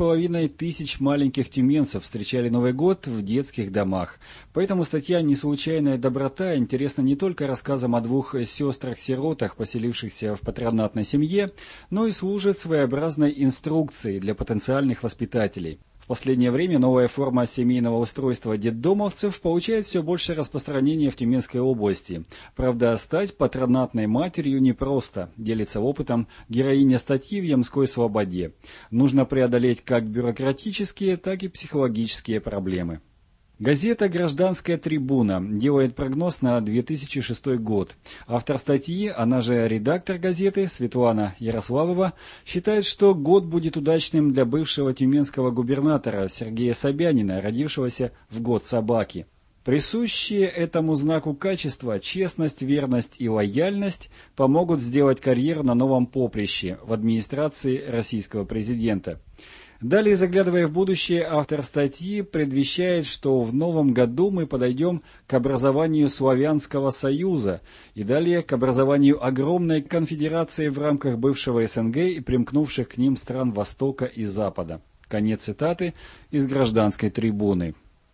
5500 маленьких тюменцев встречали Новый год в детских домах. Поэтому статья «Неслучайная доброта» интересна не только рассказом о двух сестрах-сиротах, поселившихся в патронатной семье, но и служит своеобразной инструкцией для потенциальных воспитателей. В последнее время новая форма семейного устройства детдомовцев получает все больше распространения в Тюменской области. Правда, стать патронатной матерью непросто, делится опытом героиня статьи в «Ямской Слободе». Нужно преодолеть как бюрократические, так и психологические проблемы. Газета «Гражданская трибуна» делает прогноз на 2006 год. Автор статьи, она же редактор газеты Светлана Ярославова, считает, что год будет удачным для бывшего тюменского губернатора Сергея Собянина, родившегося в год собаки. Присущие этому знаку качества честность, верность и лояльность помогут сделать карьеру на новом поприще в администрации российского президента. Далее, заглядывая в будущее, автор статьи предвещает, что в новом году мы подойдем к образованию Славянского Союза и далее к образованию огромной конфедерации в рамках бывшего СНГ и примкнувших к ним стран Востока и Запада. Конец цитаты из «Гражданской трибуны».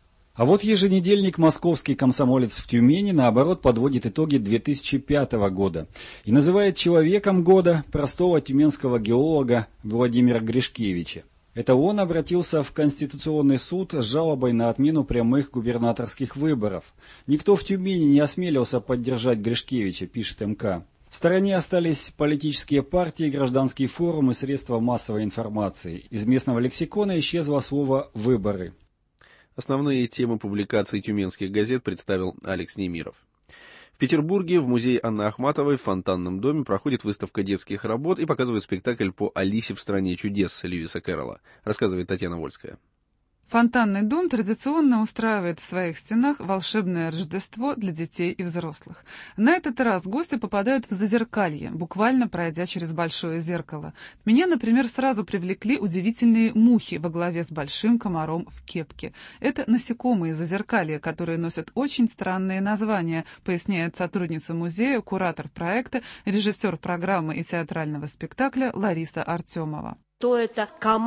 А вот еженедельник «Московский комсомолец» в Тюмени, наоборот, подводит итоги 2005 года и называет человеком года простого тюменского геолога Владимира Гришкевича. Это он обратился в Конституционный суд с жалобой на отмену прямых губернаторских выборов. Никто в Тюмени не осмелился поддержать Гришкевича, пишет МК. В стороне остались политические партии, гражданский форум и средства массовой информации. Из местного лексикона исчезло слово «выборы». Основные темы публикаций тюменских газет представил Алекс Немиров. В Петербурге в музее Анны Ахматовой в Фонтанном доме проходит выставка детских работ и показывает спектакль по «Алисе в стране чудес» Льюиса Кэрролла, рассказывает Татьяна Вольская. Фонтанный дом традиционно устраивает в своих стенах волшебное Рождество для детей и взрослых. На этот раз гости попадают в зазеркалье, буквально пройдя через большое зеркало. Меня, например, сразу привлекли удивительные мухи во главе с большим комаром в кепке. Это насекомые зазеркалья, которые носят очень странные названия, поясняет сотрудница музея, куратор проекта, режиссер программы и театрального спектакля Лариса Артемова. То это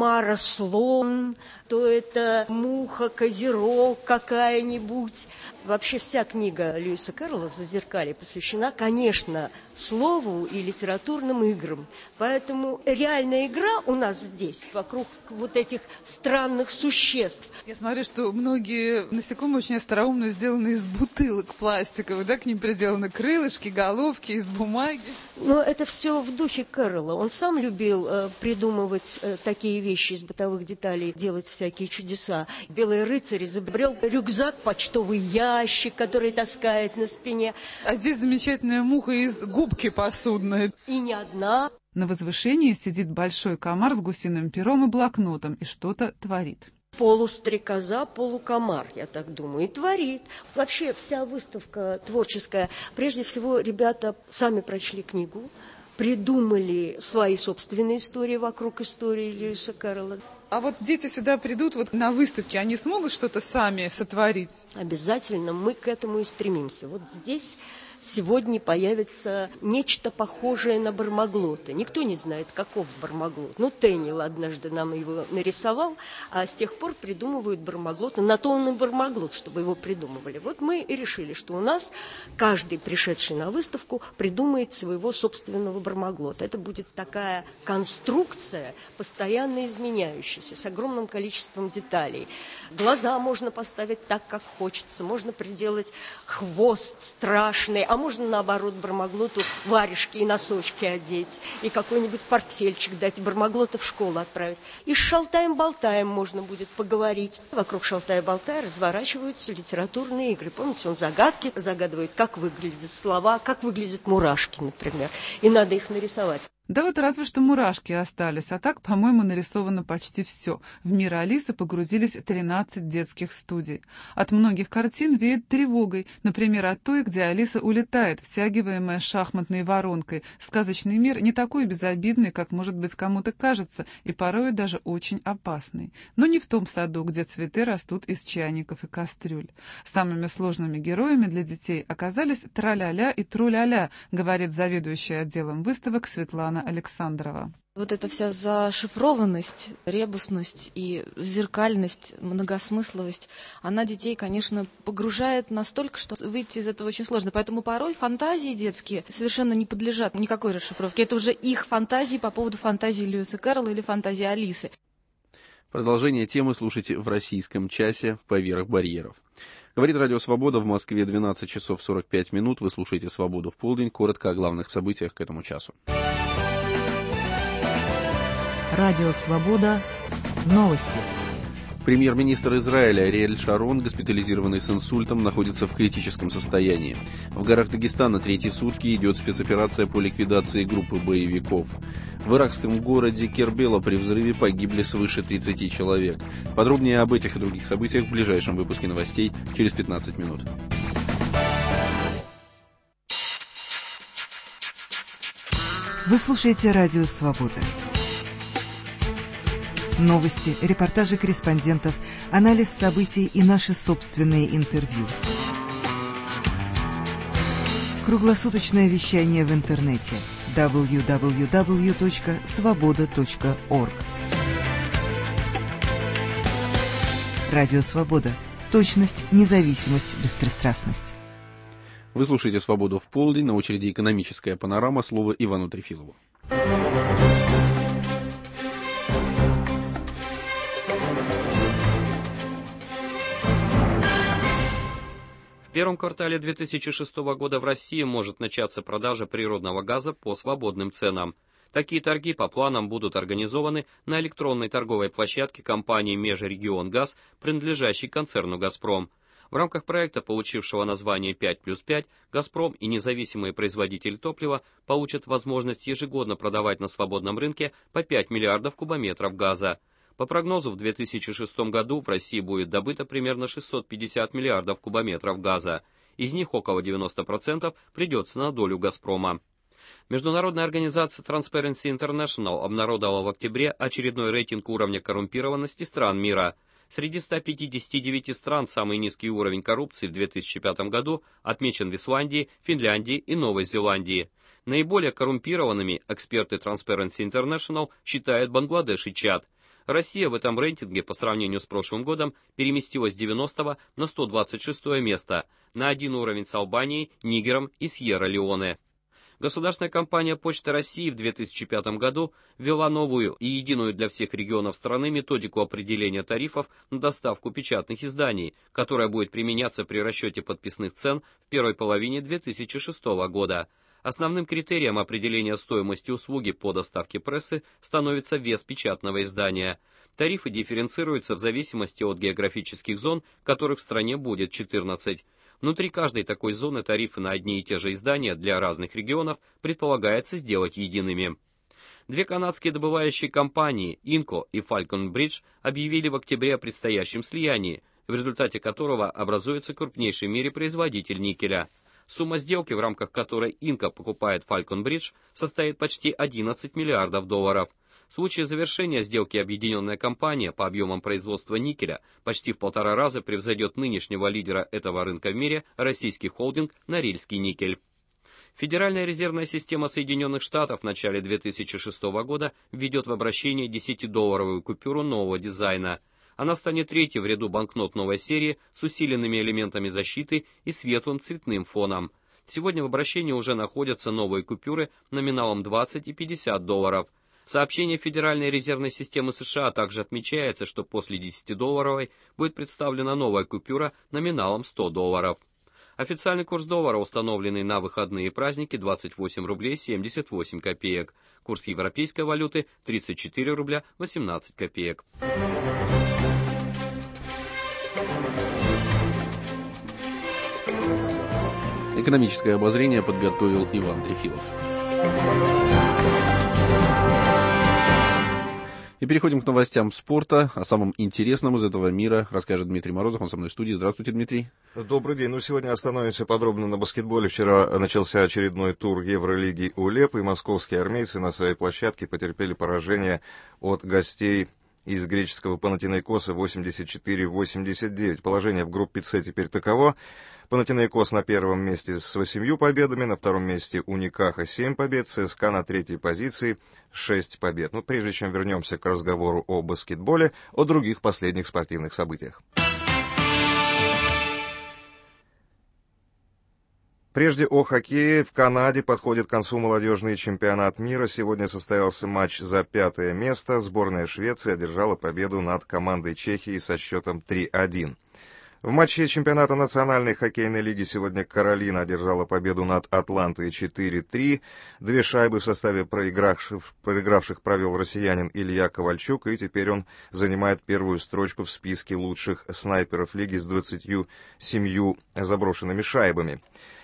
комара-слон, то это муха-козерог какая-нибудь. Вообще вся книга Льюиса Кэрролла «Зазеркалье» посвящена, конечно, слову и литературным играм. Поэтому реальная игра у нас здесь, вокруг вот этих странных существ. Я смотрю, что многие насекомые очень остроумно сделаны из бутылок пластиковых, да, к ним приделаны крылышки, головки из бумаги. Но это все в духе Кэрролла. Он сам любил придумывать такие вещи из бытовых деталей, делать всякие чудеса. Белый рыцарь изобрел рюкзак, почтовый ящик, который таскает на спине. А здесь замечательная муха из губки посудной. И не одна. На возвышении сидит большой комар с гусиным пером и блокнотом и что-то творит. Полустрекоза, полукомар, я так думаю, и творит. Вообще вся выставка творческая. Прежде всего, ребята сами прочли книгу, придумали свои собственные истории вокруг истории Льюиса Кэрролла. А вот дети сюда придут вот на выставке, они смогут что-то сами сотворить? Обязательно, мы к этому и стремимся. Вот здесь сегодня появится нечто похожее на бармаглота. Никто не знает, каков бармаглот. Ну, Теннил однажды нам его нарисовал, а с тех пор придумывают бармаглота. На то он и бармаглот, чтобы его придумывали. Вот мы и решили, что у нас каждый, пришедший на выставку, придумает своего собственного бармаглота. Это будет такая конструкция, постоянно изменяющаяся. корпусе с огромным количеством деталей. Глаза можно поставить так, как хочется, можно приделать хвост страшный, а можно, наоборот, Бармаглоту варежки и носочки одеть, и какой-нибудь портфельчик дать, Бармаглота в школу отправить. И с Шалтай-Болтаем можно будет поговорить. Вокруг Шалтай-Болтая разворачиваются литературные игры. Помните, он загадки загадывает, как выглядят слова, как выглядят мурашки, например. И надо их нарисовать. Да вот разве что мурашки остались, а так, по-моему, нарисовано почти все. В мир Алисы погрузились 13 детских студий. От многих картин веет тревогой, например, от той, где Алиса улетает, втягиваемая шахматной воронкой. Сказочный мир не такой безобидный, как, может быть, кому-то кажется, и порой даже очень опасный. Но не в том саду, где цветы растут из чайников и кастрюль. Самыми сложными героями для детей оказались Тра-ля-ля и Тру-ля-ля, говорит заведующая отделом выставок Светлана Александрова. Вот эта вся зашифрованность, ребусность и зеркальность, многосмысловость, она детей, конечно, погружает настолько, что выйти из этого очень сложно. Поэтому порой фантазии детские совершенно не подлежат никакой расшифровке. Это уже их фантазии по поводу фантазии Льюиса Кэрролла или фантазии Алисы. Продолжение темы слушайте в российском часе «Поверх барьеров». Говорит Радио Свобода, в Москве 12 часов 45 минут. Вы слушаете «Свободу в полдень». Коротко о главных событиях к этому часу. Радио Свобода. Новости. Премьер-министр Израиля Ариэль Шарон, госпитализированный с инсультом, находится в критическом состоянии. В горах Дагестана третьи сутки идет спецоперация по ликвидации группы боевиков. В иракском городе Кербела при взрыве погибли свыше 30 человек. Подробнее об этих и других событиях в ближайшем выпуске новостей через 15 минут. Вы слушаете Радио Свобода. Новости, репортажи корреспондентов, анализ событий и наши собственные интервью. Круглосуточное вещание в интернете www.svoboda.org. Радио Свобода. Точность, независимость, беспристрастность. Вы слушаете «Свободу в полдень», на очереди экономическая панорама, слово Ивану Трефилову. В первом квартале 2006 года в России может начаться продажа природного газа по свободным ценам. Такие торги по планам будут организованы на электронной торговой площадке компании «Межрегионгаз», принадлежащей концерну «Газпром». В рамках проекта, получившего название «5+5», «Газпром» и независимые производители топлива получат возможность ежегодно продавать на свободном рынке по 5 миллиардов кубометров газа. По прогнозу, в 2006 году в России будет добыто примерно 650 миллиардов кубометров газа. Из них около 90% придется на долю «Газпрома». Международная организация Transparency International обнародовала в октябре очередной рейтинг уровня коррумпированности стран мира. Среди 159 стран самый низкий уровень коррупции в 2005 году отмечен в Исландии, Финляндии и Новой Зеландии. Наиболее коррумпированными эксперты Transparency International считают Бангладеш и Чад. Россия в этом рейтинге по сравнению с прошлым годом переместилась с 90 на 126 место, на один уровень с Албанией, Нигером и Сьерра-Леоне. Государственная компания «Почта России» в 2005 году ввела новую и единую для всех регионов страны методику определения тарифов на доставку печатных изданий, которая будет применяться при расчете подписных цен в первой половине 2006 года. Основным критерием определения стоимости услуги по доставке прессы становится вес печатного издания. Тарифы дифференцируются в зависимости от географических зон, которых в стране будет 14. Внутри каждой такой зоны тарифы на одни и те же издания для разных регионов предполагается сделать едиными. Две канадские добывающие компании Inco и Falcon Bridge объявили в октябре о предстоящем слиянии, в результате которого образуется крупнейший в мире производитель никеля. Сумма сделки, в рамках которой Inco покупает Falcon Bridge, составит почти 11 миллиардов долларов. В случае завершения сделки объединенная компания по объемам производства никеля почти в 1,5 раза превзойдет нынешнего лидера этого рынка в мире, российский холдинг «Норильский никель». Федеральная резервная система Соединенных Штатов в начале 2006 года введет в обращение 10-долларовую купюру нового дизайна. Она станет третьей в ряду банкнот новой серии с усиленными элементами защиты и светлым цветным фоном. Сегодня в обращении уже находятся новые купюры номиналом 20 и 50 долларов. В сообщении Федеральной резервной системы США также отмечается, что после 10-долларовой будет представлена новая купюра номиналом $100. Официальный курс доллара, установленный на выходные и праздники, 28 рублей 78 копеек. Курс европейской валюты 34 рубля 18 копеек. Экономическое обозрение подготовил Иван Трефилов. И переходим к новостям спорта. О самом интересном из этого мира расскажет Дмитрий Морозов. Он со мной в студии. Здравствуйте, Дмитрий. Добрый день. Сегодня остановимся подробно на баскетболе. Вчера начался очередной тур Евролиги УЛЕП, и московские армейцы на своей площадке потерпели поражение от гостей из греческого Панатинαϊκоса 84-89. Положение в группе С теперь таково. Панатинαϊκос на первом месте с 8 победами, на втором месте Уникаха 7 побед, ЦСКА на третьей позиции 6 побед. Но прежде чем вернемся к разговору о баскетболе, о других последних спортивных событиях. Прежде о хоккее. В Канаде подходит к концу молодежный чемпионат мира. Сегодня состоялся матч за 5-е место. Сборная Швеции одержала победу над командой Чехии со счетом 3-1. В матче чемпионата национальной хоккейной лиги сегодня Каролина одержала победу над Атлантой 4-3. 2 шайбы в составе проигравших провел россиянин Илья Ковальчук, и теперь он занимает первую строчку в списке лучших снайперов лиги с 27 заброшенными шайбами.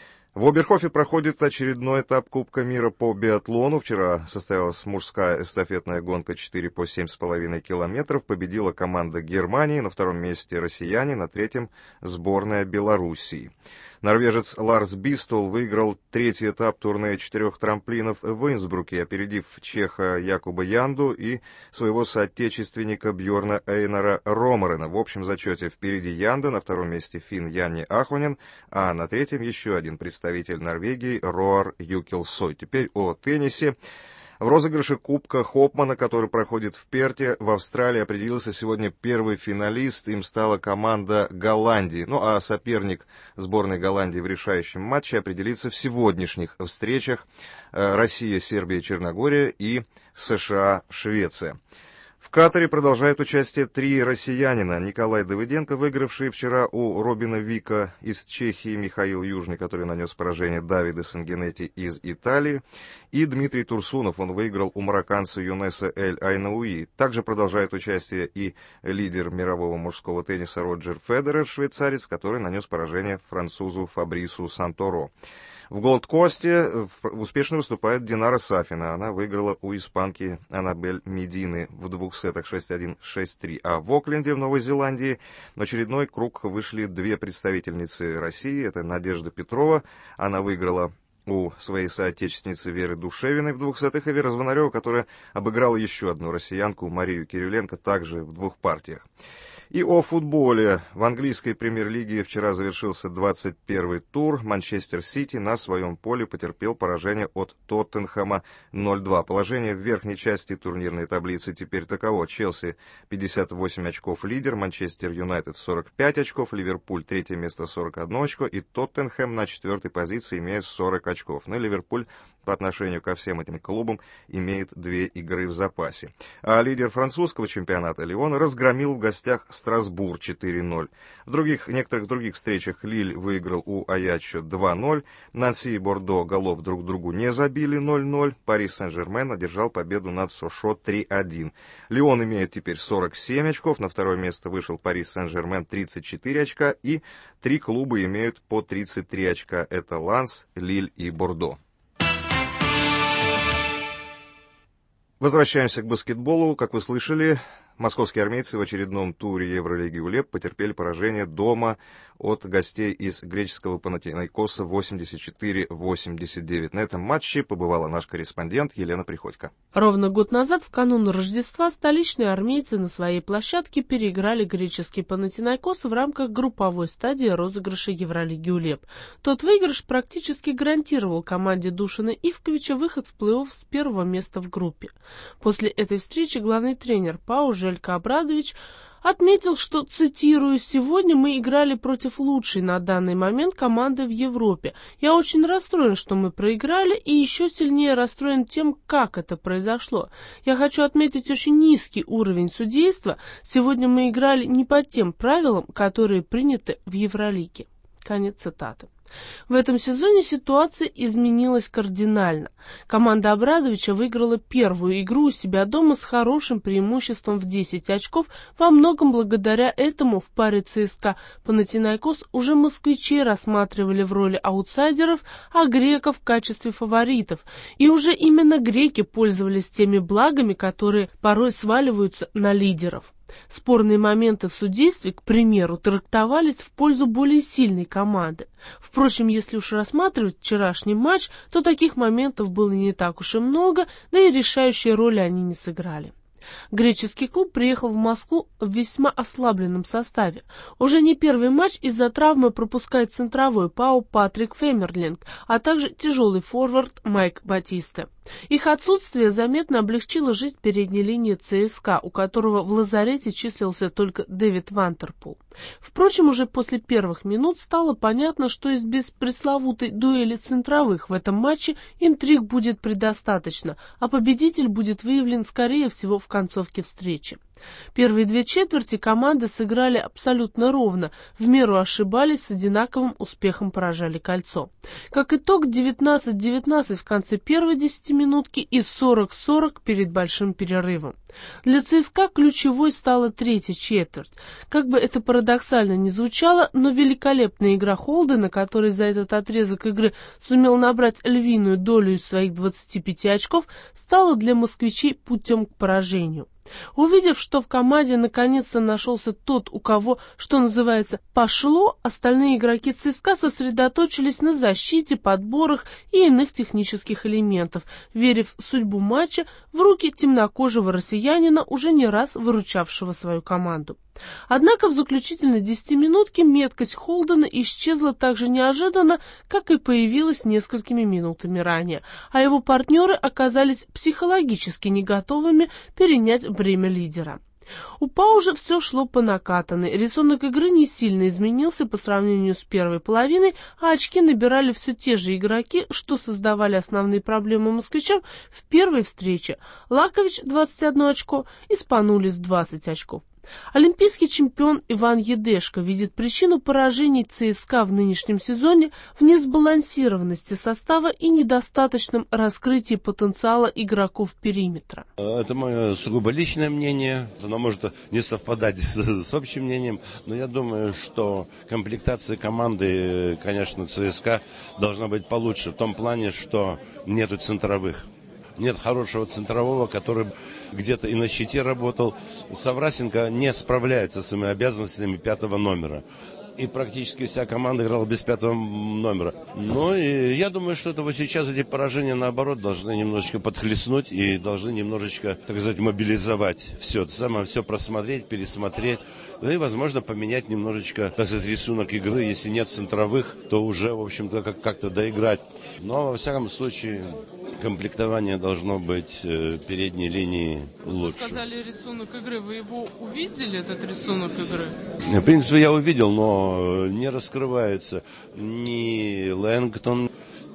В Оберхофе проходит очередной этап Кубка мира по биатлону. Вчера состоялась мужская эстафетная гонка 4 по 7,5 километров. Победила команда Германии, на втором месте россияне, на третьем сборная Белоруссии. Норвежец Ларс Бистол выиграл 3-й этап турне 4 трамплинов в Инсбруке, опередив чеха Якуба Янду и своего соотечественника Бьорна Эйнара Ромарена. В общем зачете впереди Янда, на втором месте финн Янни Ахонен, а на третьем еще один представитель Норвегии Роар Юкелсой. Теперь о теннисе. В розыгрыше Кубка Хопмана, который проходит в Перте, в Австралии, определился сегодня первый финалист. Им стала команда Голландии. Ну а соперник сборной Голландии в решающем матче определится в сегодняшних встречах: Россия, Сербия, Черногория и США, Швеция. В Катаре продолжает участие 3 россиянина. Николай Давыденко, выигравший вчера у Робина Вика из Чехии, Михаил Южный, который нанес поражение Давиду Сангенетти из Италии, и Дмитрий Турсунов, он выиграл у марокканца Юнеса Эль-Айнауи. Также продолжает участие и лидер мирового мужского тенниса Роджер Федерер, швейцарец, который нанес поражение французу Фабрису Санторо. В Голд-Косте успешно выступает Динара Сафина. Она выиграла у испанки Анабель Медины в 2 сетах 6-1, 6-3. А в Окленде, в Новой Зеландии, в очередной круг вышли 2 представительницы России. Это Надежда Петрова. Она выиграла у своей соотечественницы Веры Душевиной в 2 сетах, и Вера Звонарева, которая обыграла еще одну россиянку, Марию Кириленко, также в 2 партиях. И о футболе. В английской премьер-лиге вчера завершился 21-й тур. Манчестер Сити на своем поле потерпел поражение от Тоттенхэма 0-2. Положение в верхней части турнирной таблицы теперь таково: Челси 58 очков лидер, Манчестер Юнайтед 45 очков, Ливерпуль 3 место 41 очко, и Тоттенхэм на 4-й позиции имеет 40 очков. Но Ливерпуль по отношению ко всем этим клубам имеет 2 игры в запасе. А лидер французского чемпионата Лион разгромил в гостях Страсбур 4-0. В некоторых других встречах Лиль выиграл у Аячо 2-0. Нанси и Бордо голов друг другу не забили 0-0. Пари Сен-Жермен одержал победу над Сошо 3-1. Лион имеет теперь 47 очков. На второе место вышел Пари Сен-Жермен 34 очка. И 3 клуба имеют по 33 очка. Это Ланс, Лиль и Бордо. Возвращаемся к баскетболу. Как вы слышали, московские армейцы в очередном туре Евролиги УЛЕП потерпели поражение дома от гостей из греческого Панатинαϊκоса 84-89. На этом матче побывала наш корреспондент Елена Приходько. Ровно год назад, в канун Рождества, столичные армейцы на своей площадке переиграли греческий Панатинαϊκос в рамках групповой стадии розыгрыша Евролиги УЛЕП. Тот выигрыш практически гарантировал команде Душина Ивковича выход в плей-офф с 1-го места в группе. После этой встречи главный тренер ПАО Желько Абрадович отметил, что, цитирую, «сегодня мы играли против лучшей на данный момент команды в Европе. Я очень расстроен, что мы проиграли, и еще сильнее расстроен тем, как это произошло. Я хочу отметить очень низкий уровень судейства. Сегодня мы играли не по тем правилам, которые приняты в Евролиге». Конец цитаты. В этом сезоне ситуация изменилась кардинально. Команда Обрадовича выиграла первую игру у себя дома с хорошим преимуществом в 10 очков, во многом благодаря этому в паре ЦСКА-Панатинайкос уже москвичи рассматривали в роли аутсайдеров, а греков в качестве фаворитов. И уже именно греки пользовались теми благами, которые порой сваливаются на лидеров. Спорные моменты в судействе, к примеру, трактовались в пользу более сильной команды. Впрочем, если уж рассматривать вчерашний матч, то таких моментов было не так уж и много, да и решающей роли они не сыграли. Греческий клуб приехал в Москву в весьма ослабленном составе. Уже не первый матч из-за травмы пропускает центровой ПАО Патрик Фемерлинг, а также тяжелый форвард Майк Батиста. Их отсутствие заметно облегчило жизнь передней линии ЦСКА, у которого в лазарете числился только Дэвид Вантерпул. Впрочем, уже после первых минут стало понятно, что из беспресловутой дуэли центровых в этом матче интриг будет предостаточно, а победитель будет выявлен, скорее всего, в концовке встречи. Первые две четверти команды сыграли абсолютно ровно, в меру ошибались, с одинаковым успехом поражали кольцо. Как итог, 19-19 в конце первой десятиминутки и 40-40 перед большим перерывом. Для ЦСКА ключевой стала третья четверть. Как бы это парадоксально ни звучало, но великолепная игра Холдена, который за этот отрезок игры сумел набрать львиную долю из своих 25 очков, стала для москвичей путем к поражению. Увидев, что в команде наконец-то нашелся тот, у кого, что называется, пошло, остальные игроки ЦСКА сосредоточились на защите, подборах и иных технических элементах, верив в судьбу матча в руки темнокожего россиянина, уже не раз выручавшего свою команду. Однако в заключительной десятиминутке меткость Холдена исчезла так же неожиданно, как и появилась несколькими минутами ранее, а его партнеры оказались психологически не готовыми перенять бремя лидера. У ПАО же все шло по накатанной, рисунок игры не сильно изменился по сравнению с первой половиной, а очки набирали все те же игроки, что создавали основные проблемы москвичам в первой встрече. Лакович 21 очко и Спанулис 20 очков. Олимпийский чемпион Иван Едешко видит причину поражений ЦСКА в нынешнем сезоне в несбалансированности состава и недостаточном раскрытии потенциала игроков периметра. Это мое сугубо личное мнение, оно может не совпадать с общим мнением, но я думаю, что комплектация команды, конечно, ЦСКА должна быть получше, в том плане, что нету центровых. Нет хорошего центрового, который где-то и на щите работал. Саврасенко не справляется с своими обязанностями пятого номера. И практически вся команда играла без пятого номера. Но и я думаю, что это вот сейчас эти поражения, наоборот, должны немножечко подхлестнуть и должны немножечко, так сказать, мобилизовать все. Все просмотреть, пересмотреть. Ну и, возможно, поменять немножечко, так сказать, рисунок игры. Если нет центровых, то уже, в общем-то, как-то доиграть. Но, во всяком случае, комплектование должно быть передней линии лучше. Вы сказали рисунок игры. Вы его увидели, этот рисунок игры? В принципе, я увидел, но не раскрывается ни Лэнгтон,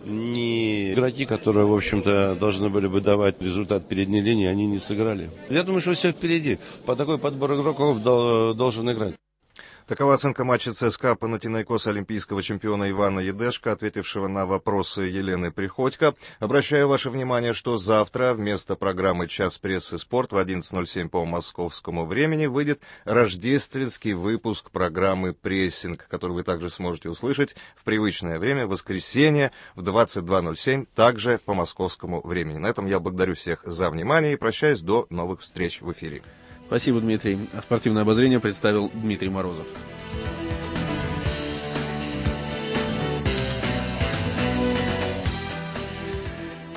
ни игроки, которые, в общем-то, должны были бы давать результат передней линии, они не сыграли. Я думаю, что все впереди. По такой подбор игроков должен играть. Такова оценка матча ЦСКА Панатинайкос олимпийского чемпиона Ивана Едешко, ответившего на вопросы Елены Приходько. Обращаю ваше внимание, что завтра вместо программы «Час прессы спорт» в 11:07 по московскому времени выйдет рождественский выпуск программы «Прессинг», который вы также сможете услышать в привычное время, в воскресенье в 22:07, также по московскому времени. На этом я благодарю всех за внимание и прощаюсь до новых встреч в эфире. Спасибо, Дмитрий. Спортивное обозрение представил Дмитрий Морозов.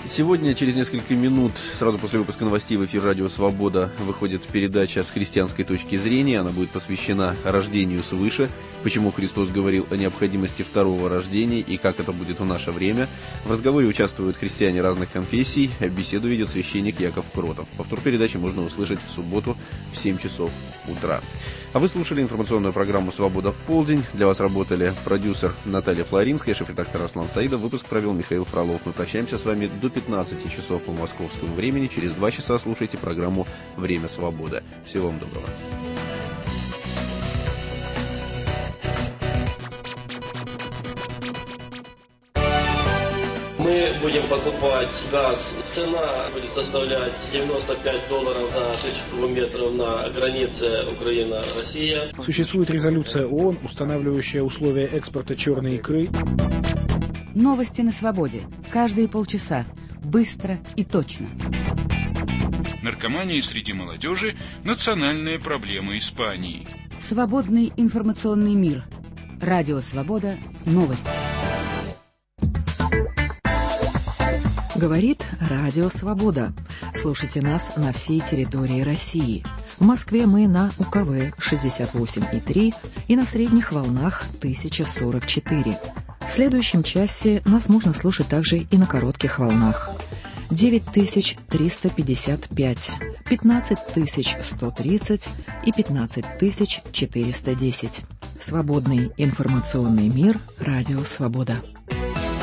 Сегодня, через несколько минут, сразу после выпуска новостей в эфир «Радио Свобода» выходит передача «С христианской точки зрения». Она будет посвящена рождению свыше, почему Христос говорил о необходимости второго рождения и как это будет в наше время. В разговоре участвуют христиане разных конфессий, беседу ведет священник Яков Кротов. Повтор передачи можно услышать в субботу в 7 часов утра. А вы слушали информационную программу «Свобода в полдень». Для вас работали продюсер Наталья Флоринская, шеф-редактор Аслан Саидов. Выпуск провел Михаил Фролов. Мы прощаемся с вами до 15 часов по московскому времени. Через 2 часа слушайте программу «Время свободы». Всего вам доброго. Мы будем покупать газ. Цена будет составлять $95 за 1000 кубометров на границе Украина-Россия. Существует резолюция ООН, устанавливающая условия экспорта черной икры. Новости на свободе. Каждые полчаса. Быстро и точно. Наркомания среди молодежи – национальная проблема Испании. Свободный информационный мир. Радио Свобода. Новости. Говорит Радио Свобода. Слушайте нас на всей территории России. В Москве мы на УКВ 68,3 и на средних волнах 1044. В следующем часе нас можно слушать также и на коротких волнах. 9355, 15130 и 15410. Свободный информационный мир. Радио Свобода.